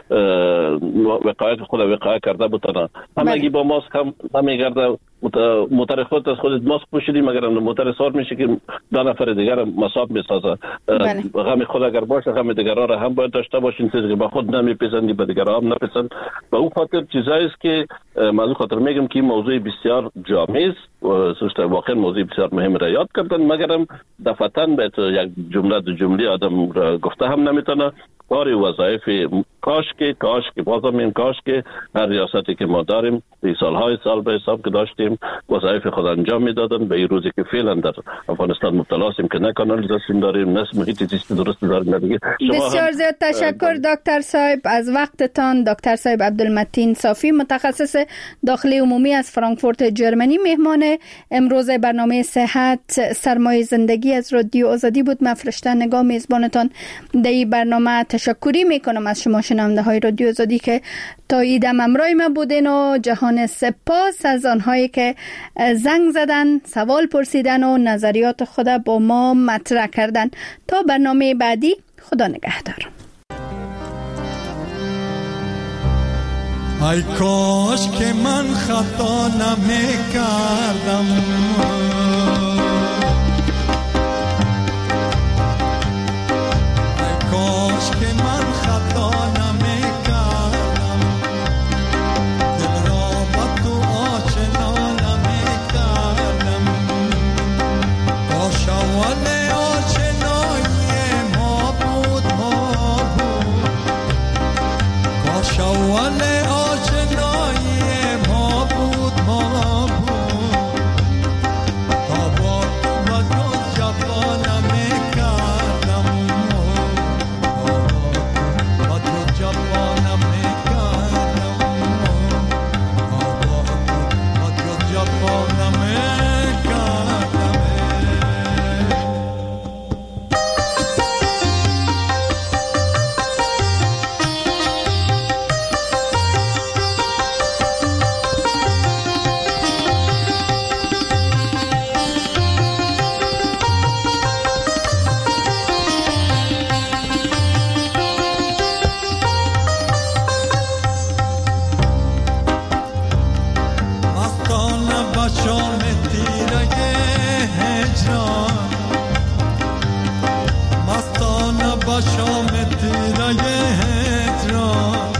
وقایت خود وقایت کرده بتونه. همگی با ماسک هم نمیگرده. موتر خود از خودت ماسک پوشیدی مگر موتر سوار میشه که 2 نفر دیگر مصاب میسازه. غم خود اگر باشه غم دیگران را هم باید داشته باشین، چیزی که با خود نمیپسندی به دیگران هم نپسند. و اون خاطر چیزایی است که من خاطر میگم که موضوع بسیار جامع است و سوشت واقعا موضوع بسیار مهم را یاد کردن، مگرم دفعتاً به یک جمله آدم را گفته هم نمیتونه. کار وظایف کاش که بازم این کاش که هر ریاستی که ما داریم سالهای سال به حساب که داشتیم وظایف خود انجام میدادن. به این روزی که فعلا در افغانستان مبتلا هستیم که نه کانالیزاسیون داریم نه محیط زیست درست داریم دیگه. بسیار زیاد تشکر دکتر صاحب از وقتتان. دکتر صاحب عبدالمتین صافی متخصص داخلی عمومی از فرانکفورت جرمنی مهمان امروز برنامه صحت سرمایه زندگی از رادیو آزادی بود. من فرشته نگاه میزبانتان در این برنامه تشکری میکنم از شما شنونده های رادیو آزادی که تا ایدم همراه ما بودین و جهان سپاس از آنهایی که زنگ زدن، سوال پرسیدن و نظریات خود با ما مطرح کردن. تا برنامه بعدی، خدا نگهدار. ای کاش که من خطا نمیکردم، ای کاش که من خطا نمیکردم، دل را با تو آشنا نمیکردم. کاش اول آشنایی ما بود، کاش اول آشنایی ما بود تا شام تیرای هجران